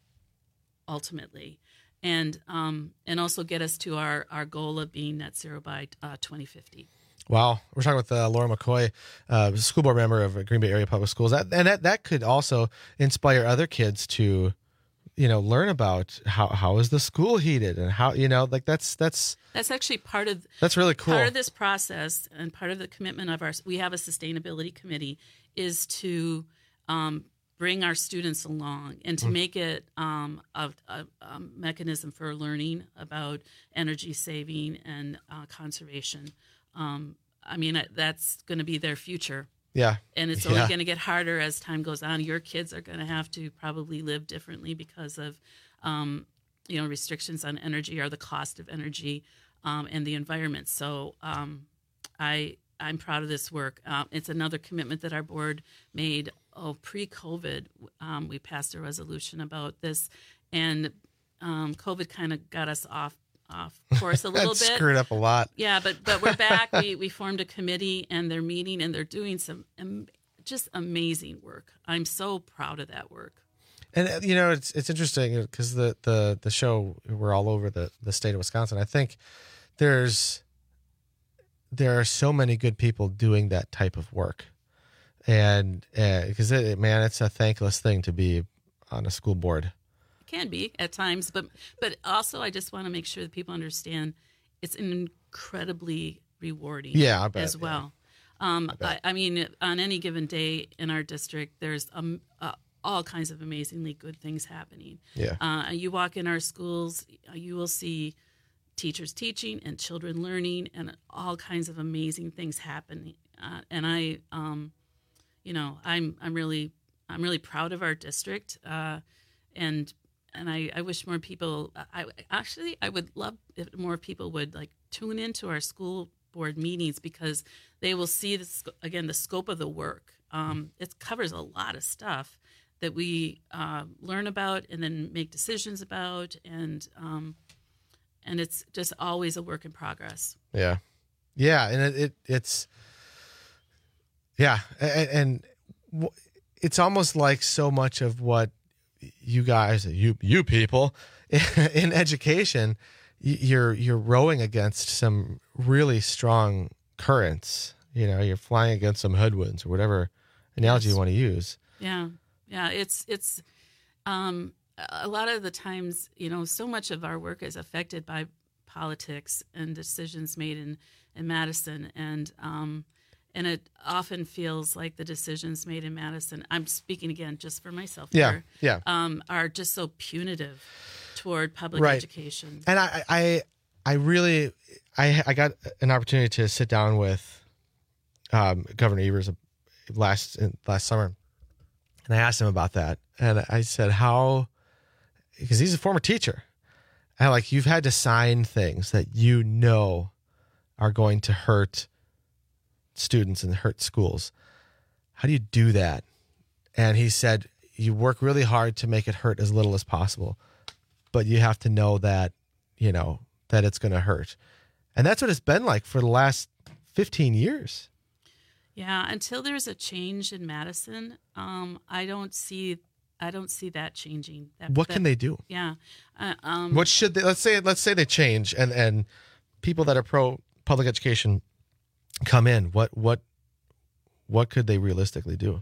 ultimately. And um, and also get us to our, our goal of being net zero by uh, twenty fifty. Wow. We're talking with uh, Laura McCoy, uh, school board member of Green Bay Area Public Schools. That, and that, that could also inspire other kids to, you know, learn about how, how is the school heated and how, you know, like that's, that's, That's actually part of That's really cool. Part of this process and part of the commitment of our, we have a sustainability committee, is to um, bring our students along and to Mm. make it um, a, a, a mechanism for learning about energy saving and uh, conservation. Um, I mean, that's going to be their future. Yeah. And it's Yeah. only going to get harder as time goes on. Your kids are going to have to probably live differently because of, um, you know, restrictions on energy or the cost of energy um, and the environment. So um, I, I'm proud of this work. Uh, it's another commitment that our board made. Oh, pre-COVID, um, we passed a resolution about this, and um, COVID kind of got us off off course a little That bit. screwed up a lot. Yeah, but but we're back. we we formed a committee, and they're meeting, and they're doing some um, just amazing work. I'm so proud of that work. And uh, you know, it's it's interesting because the, the the show, we're all over the, the state of Wisconsin. I think there's there are so many good people doing that type of work, and because uh, it, man, it's a thankless thing to be on a school board. It can be at times, but but also I just want to make sure that people understand it's incredibly rewarding. Yeah, I bet, as well. Um, I, I mean, on any given day in our district, there's um, uh, all kinds of amazingly good things happening. Yeah. Uh, you walk in our schools, you will see teachers teaching and children learning, and all kinds of amazing things happening. Uh, and I, um, you know, I'm I'm really I'm really proud of our district, uh, and and I, I wish more people. I actually I would love if more people would like tune into our school board meetings, because they will see this again the scope of the work. Um, it covers a lot of stuff that we uh, learn about and then make decisions about, and um, and it's just always a work in progress. Yeah, yeah, and it, it it's yeah, and, and it's almost like so much of what you guys, you you people in education, you're you're rowing against some really strong currents. You know, you're flying against some headwinds, or whatever analogy Yes. you want to use. Yeah, yeah, it's it's um, a lot of the times, you know, so much of our work is affected by politics and decisions made in in Madison, and um, and it often feels like the decisions made in Madison, I'm speaking again just for myself Yeah, here, yeah. um, are just so punitive toward public Right. education. And I, I, I really, I, I got an opportunity to sit down with um, Governor Evers last last summer, and I asked him about that, and I said, "How?" Because he's a former teacher, and like you've had to sign things that you know are going to hurt students and hurt schools. How do you do that? And he said, "You work really hard to make it hurt as little as possible, but you have to know that, you know, that it's going to hurt." And that's what it's been like for the last fifteen years. Yeah, until there's a change in Madison, um, I don't see, I don't see that changing. That, What that- can they do? Yeah, uh, um, What should they, let's say, let's say they change and, and people that are pro public education come in. What, what, what could they realistically do?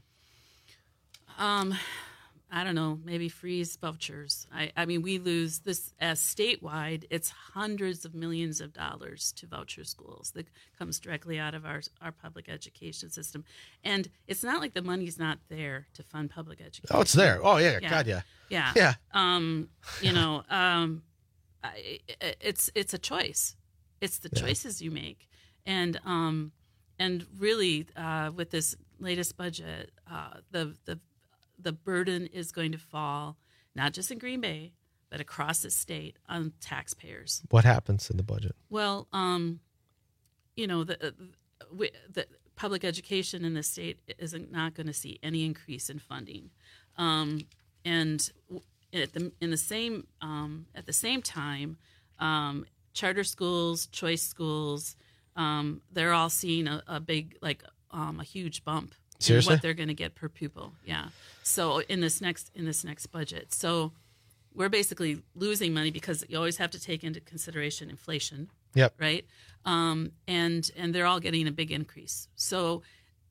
Um, I don't know, maybe freeze vouchers. I, I mean, we lose this as statewide. It's hundreds of millions of dollars to voucher schools that comes directly out of our our public education system, and it's not like the money's not there to fund public education. Oh, it's there. Oh, yeah. God, yeah. yeah, Yeah. Um, you know, um, I, it's it's a choice. It's the Yeah. choices you make, and um, and really uh, with this latest budget, uh, the the the burden is going to fall not just in Green Bay, but across the state on taxpayers. What happens in the budget? Well, um, you know, the, uh, we, the public education in the state isn't not going to see any increase in funding, um, and at the in the same um, at the same time, um, charter schools, choice schools, um, they're all seeing a, a big like um, a huge bump. Seriously? What they're going to get per pupil, yeah. So in this next in this next budget, so we're basically losing money because you always have to take into consideration inflation. Yep. Right. Um, and and they're all getting a big increase. So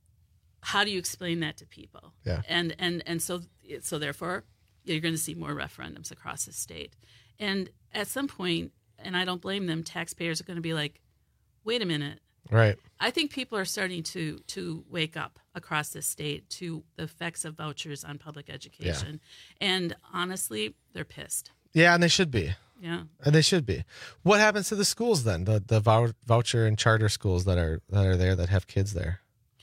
how do you explain that to people? Yeah. And and and so so therefore you're going to see more referendums across the state. And at some point, and I don't blame them, taxpayers are going to be like, wait a minute. Right. I think people are starting to to wake up across the state to the effects of vouchers on public education. And honestly, they're pissed. Yeah, and they should be. Yeah. And they should be. What happens to the schools then? The the vou- voucher and charter schools that are that are there that have kids there?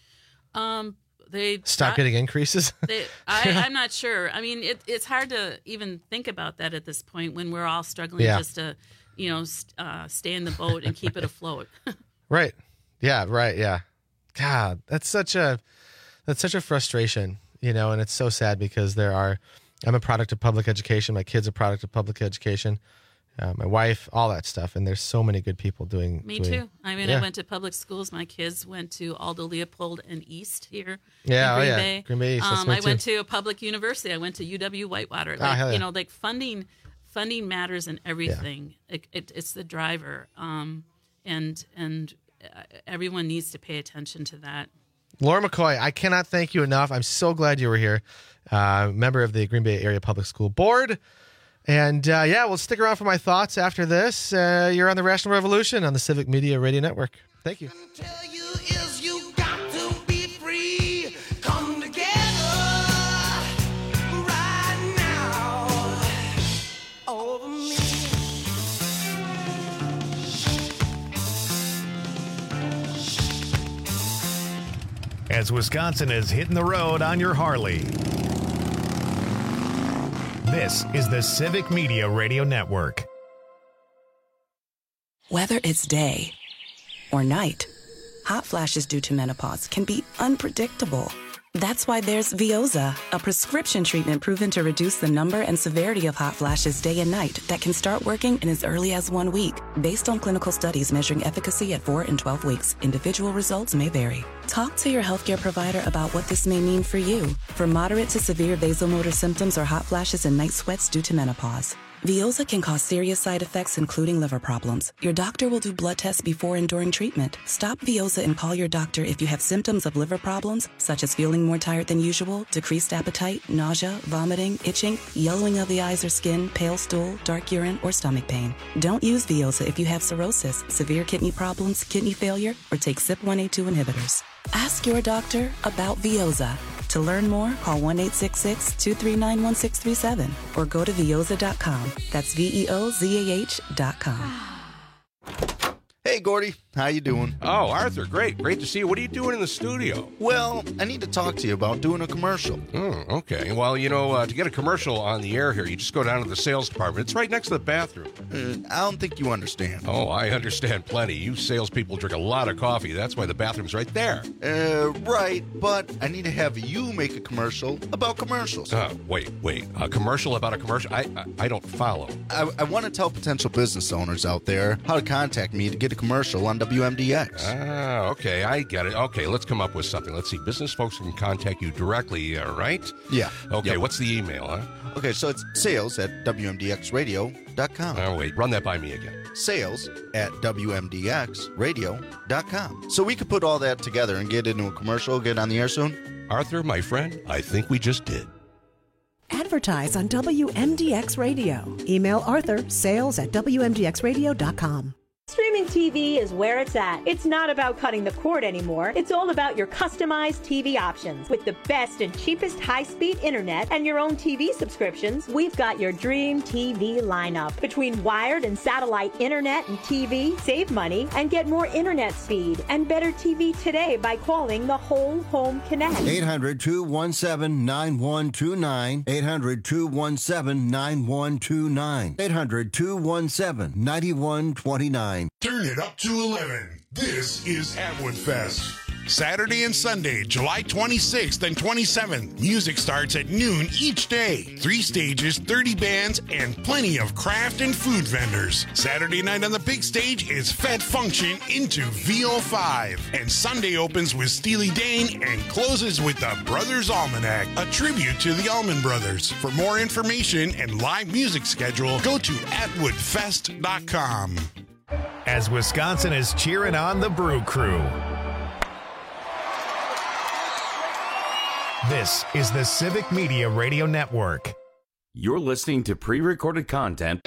Um, they Stop I- getting increases? They, I, I'm not sure. I mean, it, it's hard to even think about that at this point when we're all struggling Yeah. just to, you know, st- uh, stay in the boat and keep it afloat. Right. Yeah, right, yeah. God, that's such a that's such a frustration, you know, and it's so sad because there are I'm a product of public education, my kids are a product of public education, uh, my wife, all that stuff, and there's so many good people doing Me doing- too. I mean, yeah. I went to public schools. My kids went to Aldo Leopold and East here. Yeah, in oh, Green yeah. Bay. Green Bay East, that's Um, me I went too. to a public university. I went to U W Whitewater. Ah, Like, hell yeah. You know, like funding, funding matters in everything. It, it, it's the driver, um, and and uh, everyone needs to pay attention to that. Laura McCoy, I cannot thank you enough. I'm so glad you were here. Uh, member of the Green Bay Area Public School Board. And uh, yeah, we'll stick around for my thoughts after this. Uh, you're on the Rational Revolution on the Civic Media Radio Network. Thank you. Is you got to as Wisconsin is hitting the road on your Harley. This is the Civic Media Radio Network. Whether it's day or night, hot flashes due to menopause can be unpredictable. That's why there's Veoza, a prescription treatment proven to reduce the number and severity of hot flashes day and night that can start working in as early as one week. Based on clinical studies measuring efficacy at four and twelve weeks, individual results may vary. Talk to your healthcare provider about what this may mean for you. For moderate to severe vasomotor symptoms or hot flashes and night sweats due to menopause, Veoza can cause serious side effects, including liver problems. Your doctor will do blood tests before and during treatment. Stop Veoza and call your doctor if you have symptoms of liver problems, such as feeling more tired than usual, decreased appetite, nausea, vomiting, itching, yellowing of the eyes or skin, pale stool, dark urine, or stomach pain. Don't use Veoza if you have cirrhosis, severe kidney problems, kidney failure, or take C Y P one A two inhibitors. Ask your doctor about Veoza. To learn more, call one eight six six, two three nine, one six three seven or go to veoza dot com. That's V E O Z A H dot com. Hey, Gordy. How you doing? Oh, Arthur, great. Great to see you. What are you doing in the studio? Well, I need to talk to you about doing a commercial. Oh, okay. Well, you know, uh, to get a commercial on the air here, you just go down to the sales department. It's right next to the bathroom. Uh, I don't think you understand. Oh, I understand plenty. You salespeople drink a lot of coffee. That's why the bathroom's right there. Uh, right, but I need to have you make a commercial about commercials. Uh, wait, wait. A commercial about a commercial? I I, I don't follow. I, I want to tell potential business owners out there how to contact me to get a commercial on W M D X. Ah, okay, I get it. Okay, let's come up with something. Let's see. Business folks can contact you directly, uh, right? Yeah. Okay, yep. What's the email, huh? Okay, so it's sales at W M D X radio dot com. Oh, wait, run that by me again. Sales at W M D X radio dot com. So we could put all that together and get into a commercial, get on the air soon? Arthur, my friend, I think we just did. Advertise on W M D X Radio. Email Arthur, sales at W M D X radio dot com. Streaming T V is where it's at. It's not about cutting the cord anymore. It's all about your customized T V options. With the best and cheapest high-speed internet and your own T V subscriptions, we've got your dream T V lineup. Between wired and satellite internet and T V, save money and get more internet speed and better T V today by calling the Whole Home Connect. eight hundred, two one seven, nine one two nine. eight hundred, two one seven, nine one two nine. eight hundred, two one seven, nine one two nine. Turn it up to eleven. This is Atwood Fest. Saturday and Sunday, July twenty-sixth and twenty-seventh. Music starts at noon each day. Three stages, thirty bands, and plenty of craft and food vendors. Saturday night on the big stage is Fed Function into V O five. And Sunday opens with Steely Dan and closes with the Brothers Almanac, a tribute to the Allman Brothers. For more information and live music schedule, go to atwood fest dot com. As Wisconsin is cheering on the Brew Crew. This is the Civic Media Radio Network. You're listening to pre-recorded content.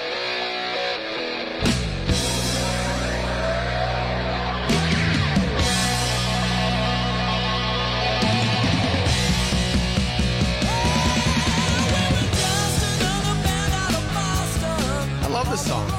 I love this song.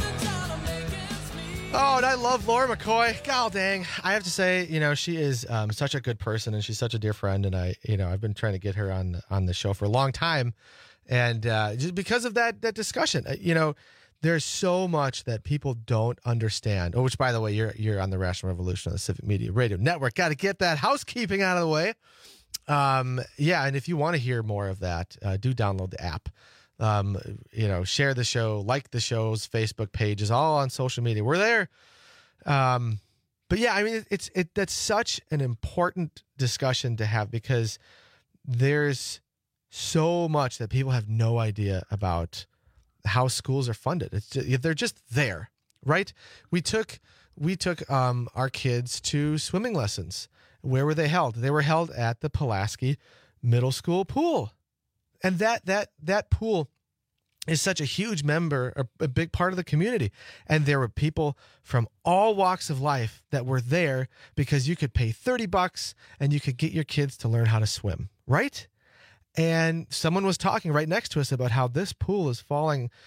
Oh, and I love Laura McCoy. God dang. I have to say, you know, she is um, such a good person and she's such a dear friend. And I, you know, I've been trying to get her on on the show for a long time. And uh, just because of that that discussion, you know, there's so much that people don't understand. Oh, which, by the way, you're you're on the Rational Revolution on the Civic Media Radio Network. Got to get that housekeeping out of the way. Um, yeah, and if you want to hear more of that, uh, do download the app. Um, you know, share the show, like the show's Facebook pages, all on social media. We're there. Um, but yeah, I mean, it's, it, that's such an important discussion to have because there's so much that people have no idea about how schools are funded. It's just, they're just there, right? We took, we took, um, our kids to swimming lessons. Where were they held? They were held at the Pulaski Middle School pool. And that that that pool is such a huge member, a, a big part of the community. And there were people from all walks of life that were there because you could pay thirty bucks and you could get your kids to learn how to swim, right? And someone was talking right next to us about how this pool is falling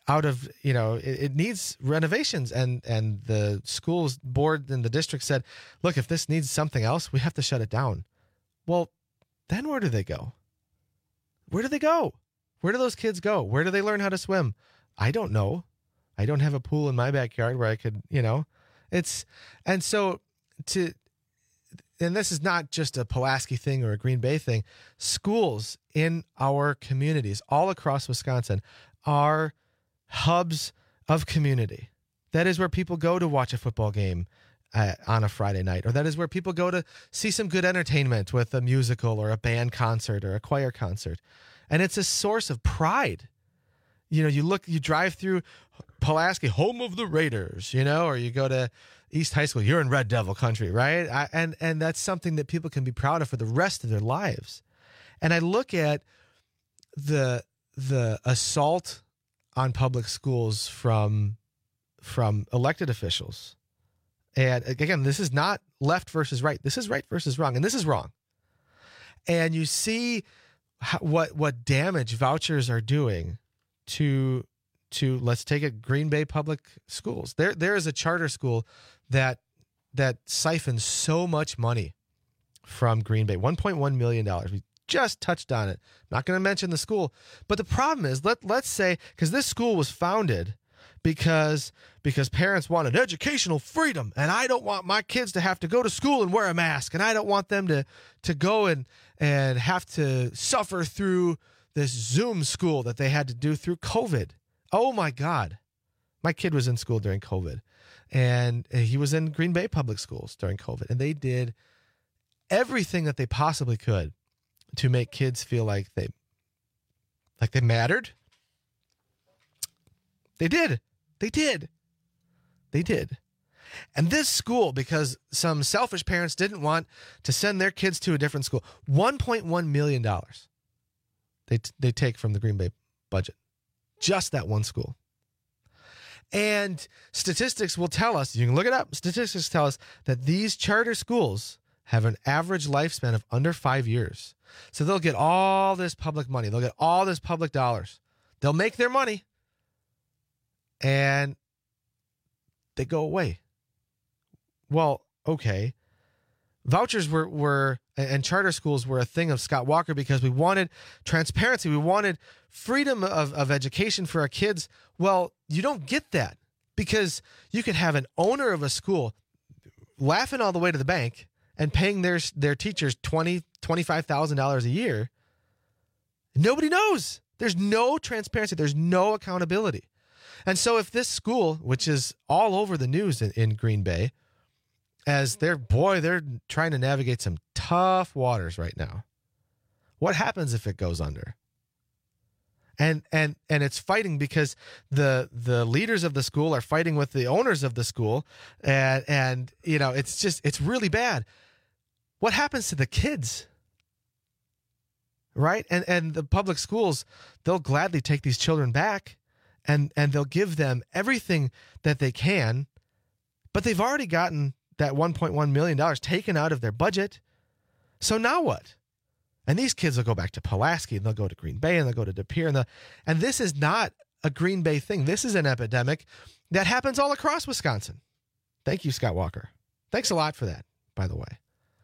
out of, you know, it, it needs renovations. And, and the schools board and the district said, look, if this needs something else, we have to shut it down. Well, then where do they go? Where do they go? Where do those kids go? Where do they learn how to swim? I don't know. I don't have a pool in my backyard where I could, you know, it's, and so to, and this is not just a Pulaski thing or a Green Bay thing. Schools in our communities all across Wisconsin are hubs of community. That is where people go to watch a football game uh, on a Friday night, or that is where people go to see some good entertainment with a musical or a band concert or a choir concert. And it's a source of pride. You know, you look, you drive through Pulaski, home of the Raiders, you know, or you go to East High School, you're in Red Devil country, right? I, and and that's something that people can be proud of for the rest of their lives. And I look at the the assault on public schools from from elected officials. And again, this is not left versus right. This is right versus wrong, and this is wrong. And you see how, what what damage vouchers are doing to to let's take it Green Bay Public Schools. There there is a charter school that that siphons so much money from Green Bay, one point one million dollars. We just touched on it. Not going to mention the school, but the problem is, let let's say, because this school was founded because because parents wanted educational freedom, and I don't want my kids to have to go to school and wear a mask, and I don't want them to to go and and have to suffer through this Zoom school that they had to do through COVID. Oh my God. My kid was in school during COVID, and he was in Green Bay Public Schools during COVID, and they did everything that they possibly could to make kids feel like they like they mattered. They did. They did. They did. And this school, because some selfish parents didn't want to send their kids to a different school, one point one million dollars they they take from the Green Bay budget. Just that one school. And statistics will tell us, you can look it up, statistics tell us that these charter schools have an average lifespan of under five years. So they'll get all this public money. They'll get all this public dollars. They'll make their money, and they go away. Well, okay. Vouchers were, were and charter schools were a thing of Scott Walker because we wanted transparency. We wanted freedom of, of education for our kids. Well, you don't get that because you could have an owner of a school laughing all the way to the bank and paying their their teachers twenty thousand dollars, twenty-five thousand dollars a year. Nobody knows. There's no transparency. There's no accountability. And so if this school, which is all over the news in, in Green Bay, as they're, boy, they're trying to navigate some tough waters right now. What happens if it goes under? And and and it's fighting because the the leaders of the school are fighting with the owners of the school, and and you know it's just it's really bad. What happens to the kids? Right? And and the public schools, they'll gladly take these children back, and and they'll give them everything that they can, but they've already gotten that one point one million dollars taken out of their budget. So now what? And these kids will go back to Pulaski, and they'll go to Green Bay, and they'll go to De Pere. And, and this is not a Green Bay thing. This is an epidemic that happens all across Wisconsin. Thank you, Scott Walker. Thanks a lot for that, by the way.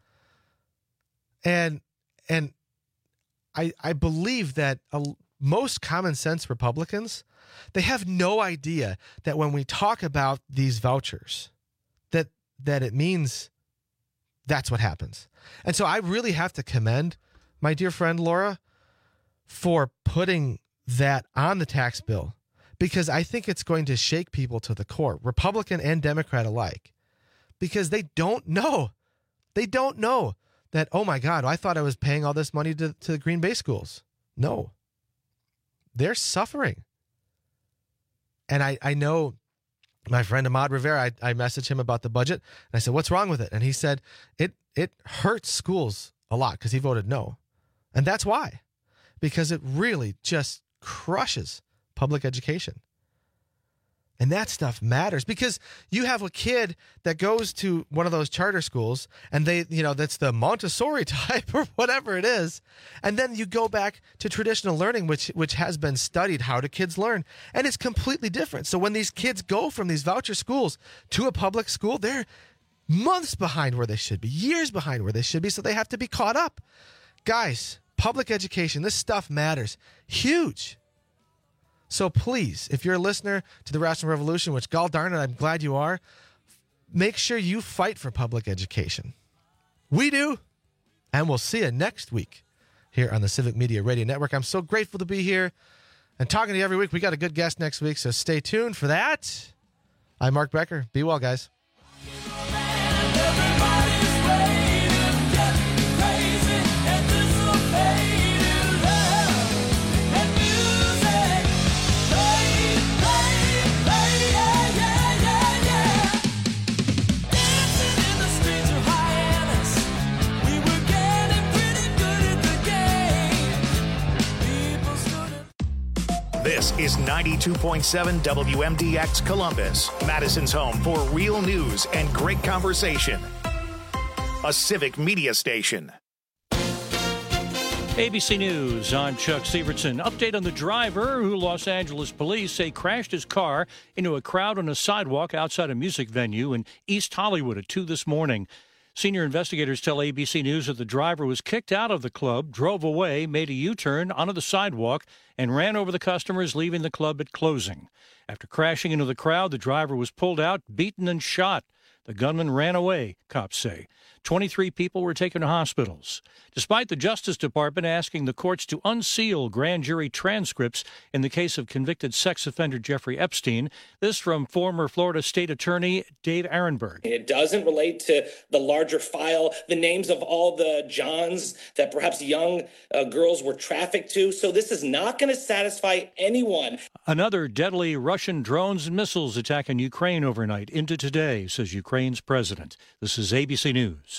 And and I I believe that a, most common sense Republicans, they have no idea that when we talk about these vouchers, that that it means that's what happens. And so I really have to commend my dear friend Laura for putting that on the tax bill, because I think it's going to shake people to the core, Republican and Democrat alike, because they don't know. They don't know that, oh my God, I thought I was paying all this money to, to the Green Bay schools. No, they're suffering. And I, I know my friend Ahmad Rivera, I, I messaged him about the budget, and I said, what's wrong with it? And he said, it it hurts schools a lot, because he voted no. And that's why, because it really just crushes public education. And that stuff matters because you have a kid that goes to one of those charter schools and they, you know, that's the Montessori type or whatever it is. And then you go back to traditional learning, which, which has been studied. How do kids learn? And it's completely different. So when these kids go from these voucher schools to a public school, they're months behind where they should be, years behind where they should be. So they have to be caught up. Guys, public education, this stuff matters. Huge. So please, if you're a listener to the Rasmussen Revolution, which, gall darn it, I'm glad you are, make sure you fight for public education. We do. And we'll see you next week here on the Civic Media Radio Network. I'm so grateful to be here and talking to you every week. We got a good guest next week, so stay tuned for that. I'm Mark Becker. Be well, guys. This is ninety-two point seven W M D X Columbus, Madison's home for real news and great conversation. A Civic Media station. A B C News, I'm Chuck Severson. Update on the driver who Los Angeles police say crashed his car into a crowd on a sidewalk outside a music venue in East Hollywood at two this morning. Senior investigators tell A B C News that the driver was kicked out of the club, drove away, made a U-turn onto the sidewalk, and ran over the customers, leaving the club at closing. After crashing into the crowd, the driver was pulled out, beaten, and shot. The gunman ran away, cops say. twenty-three people were taken to hospitals. Despite the Justice Department asking the courts to unseal grand jury transcripts in the case of convicted sex offender Jeffrey Epstein, this from former Florida State Attorney Dave Aronberg. It doesn't relate to the larger file, the names of all the Johns that perhaps young uh, girls were trafficked to. So this is not going to satisfy anyone. Another deadly Russian drones and missiles attack in Ukraine overnight into today, says Ukraine's president. This is A B C News.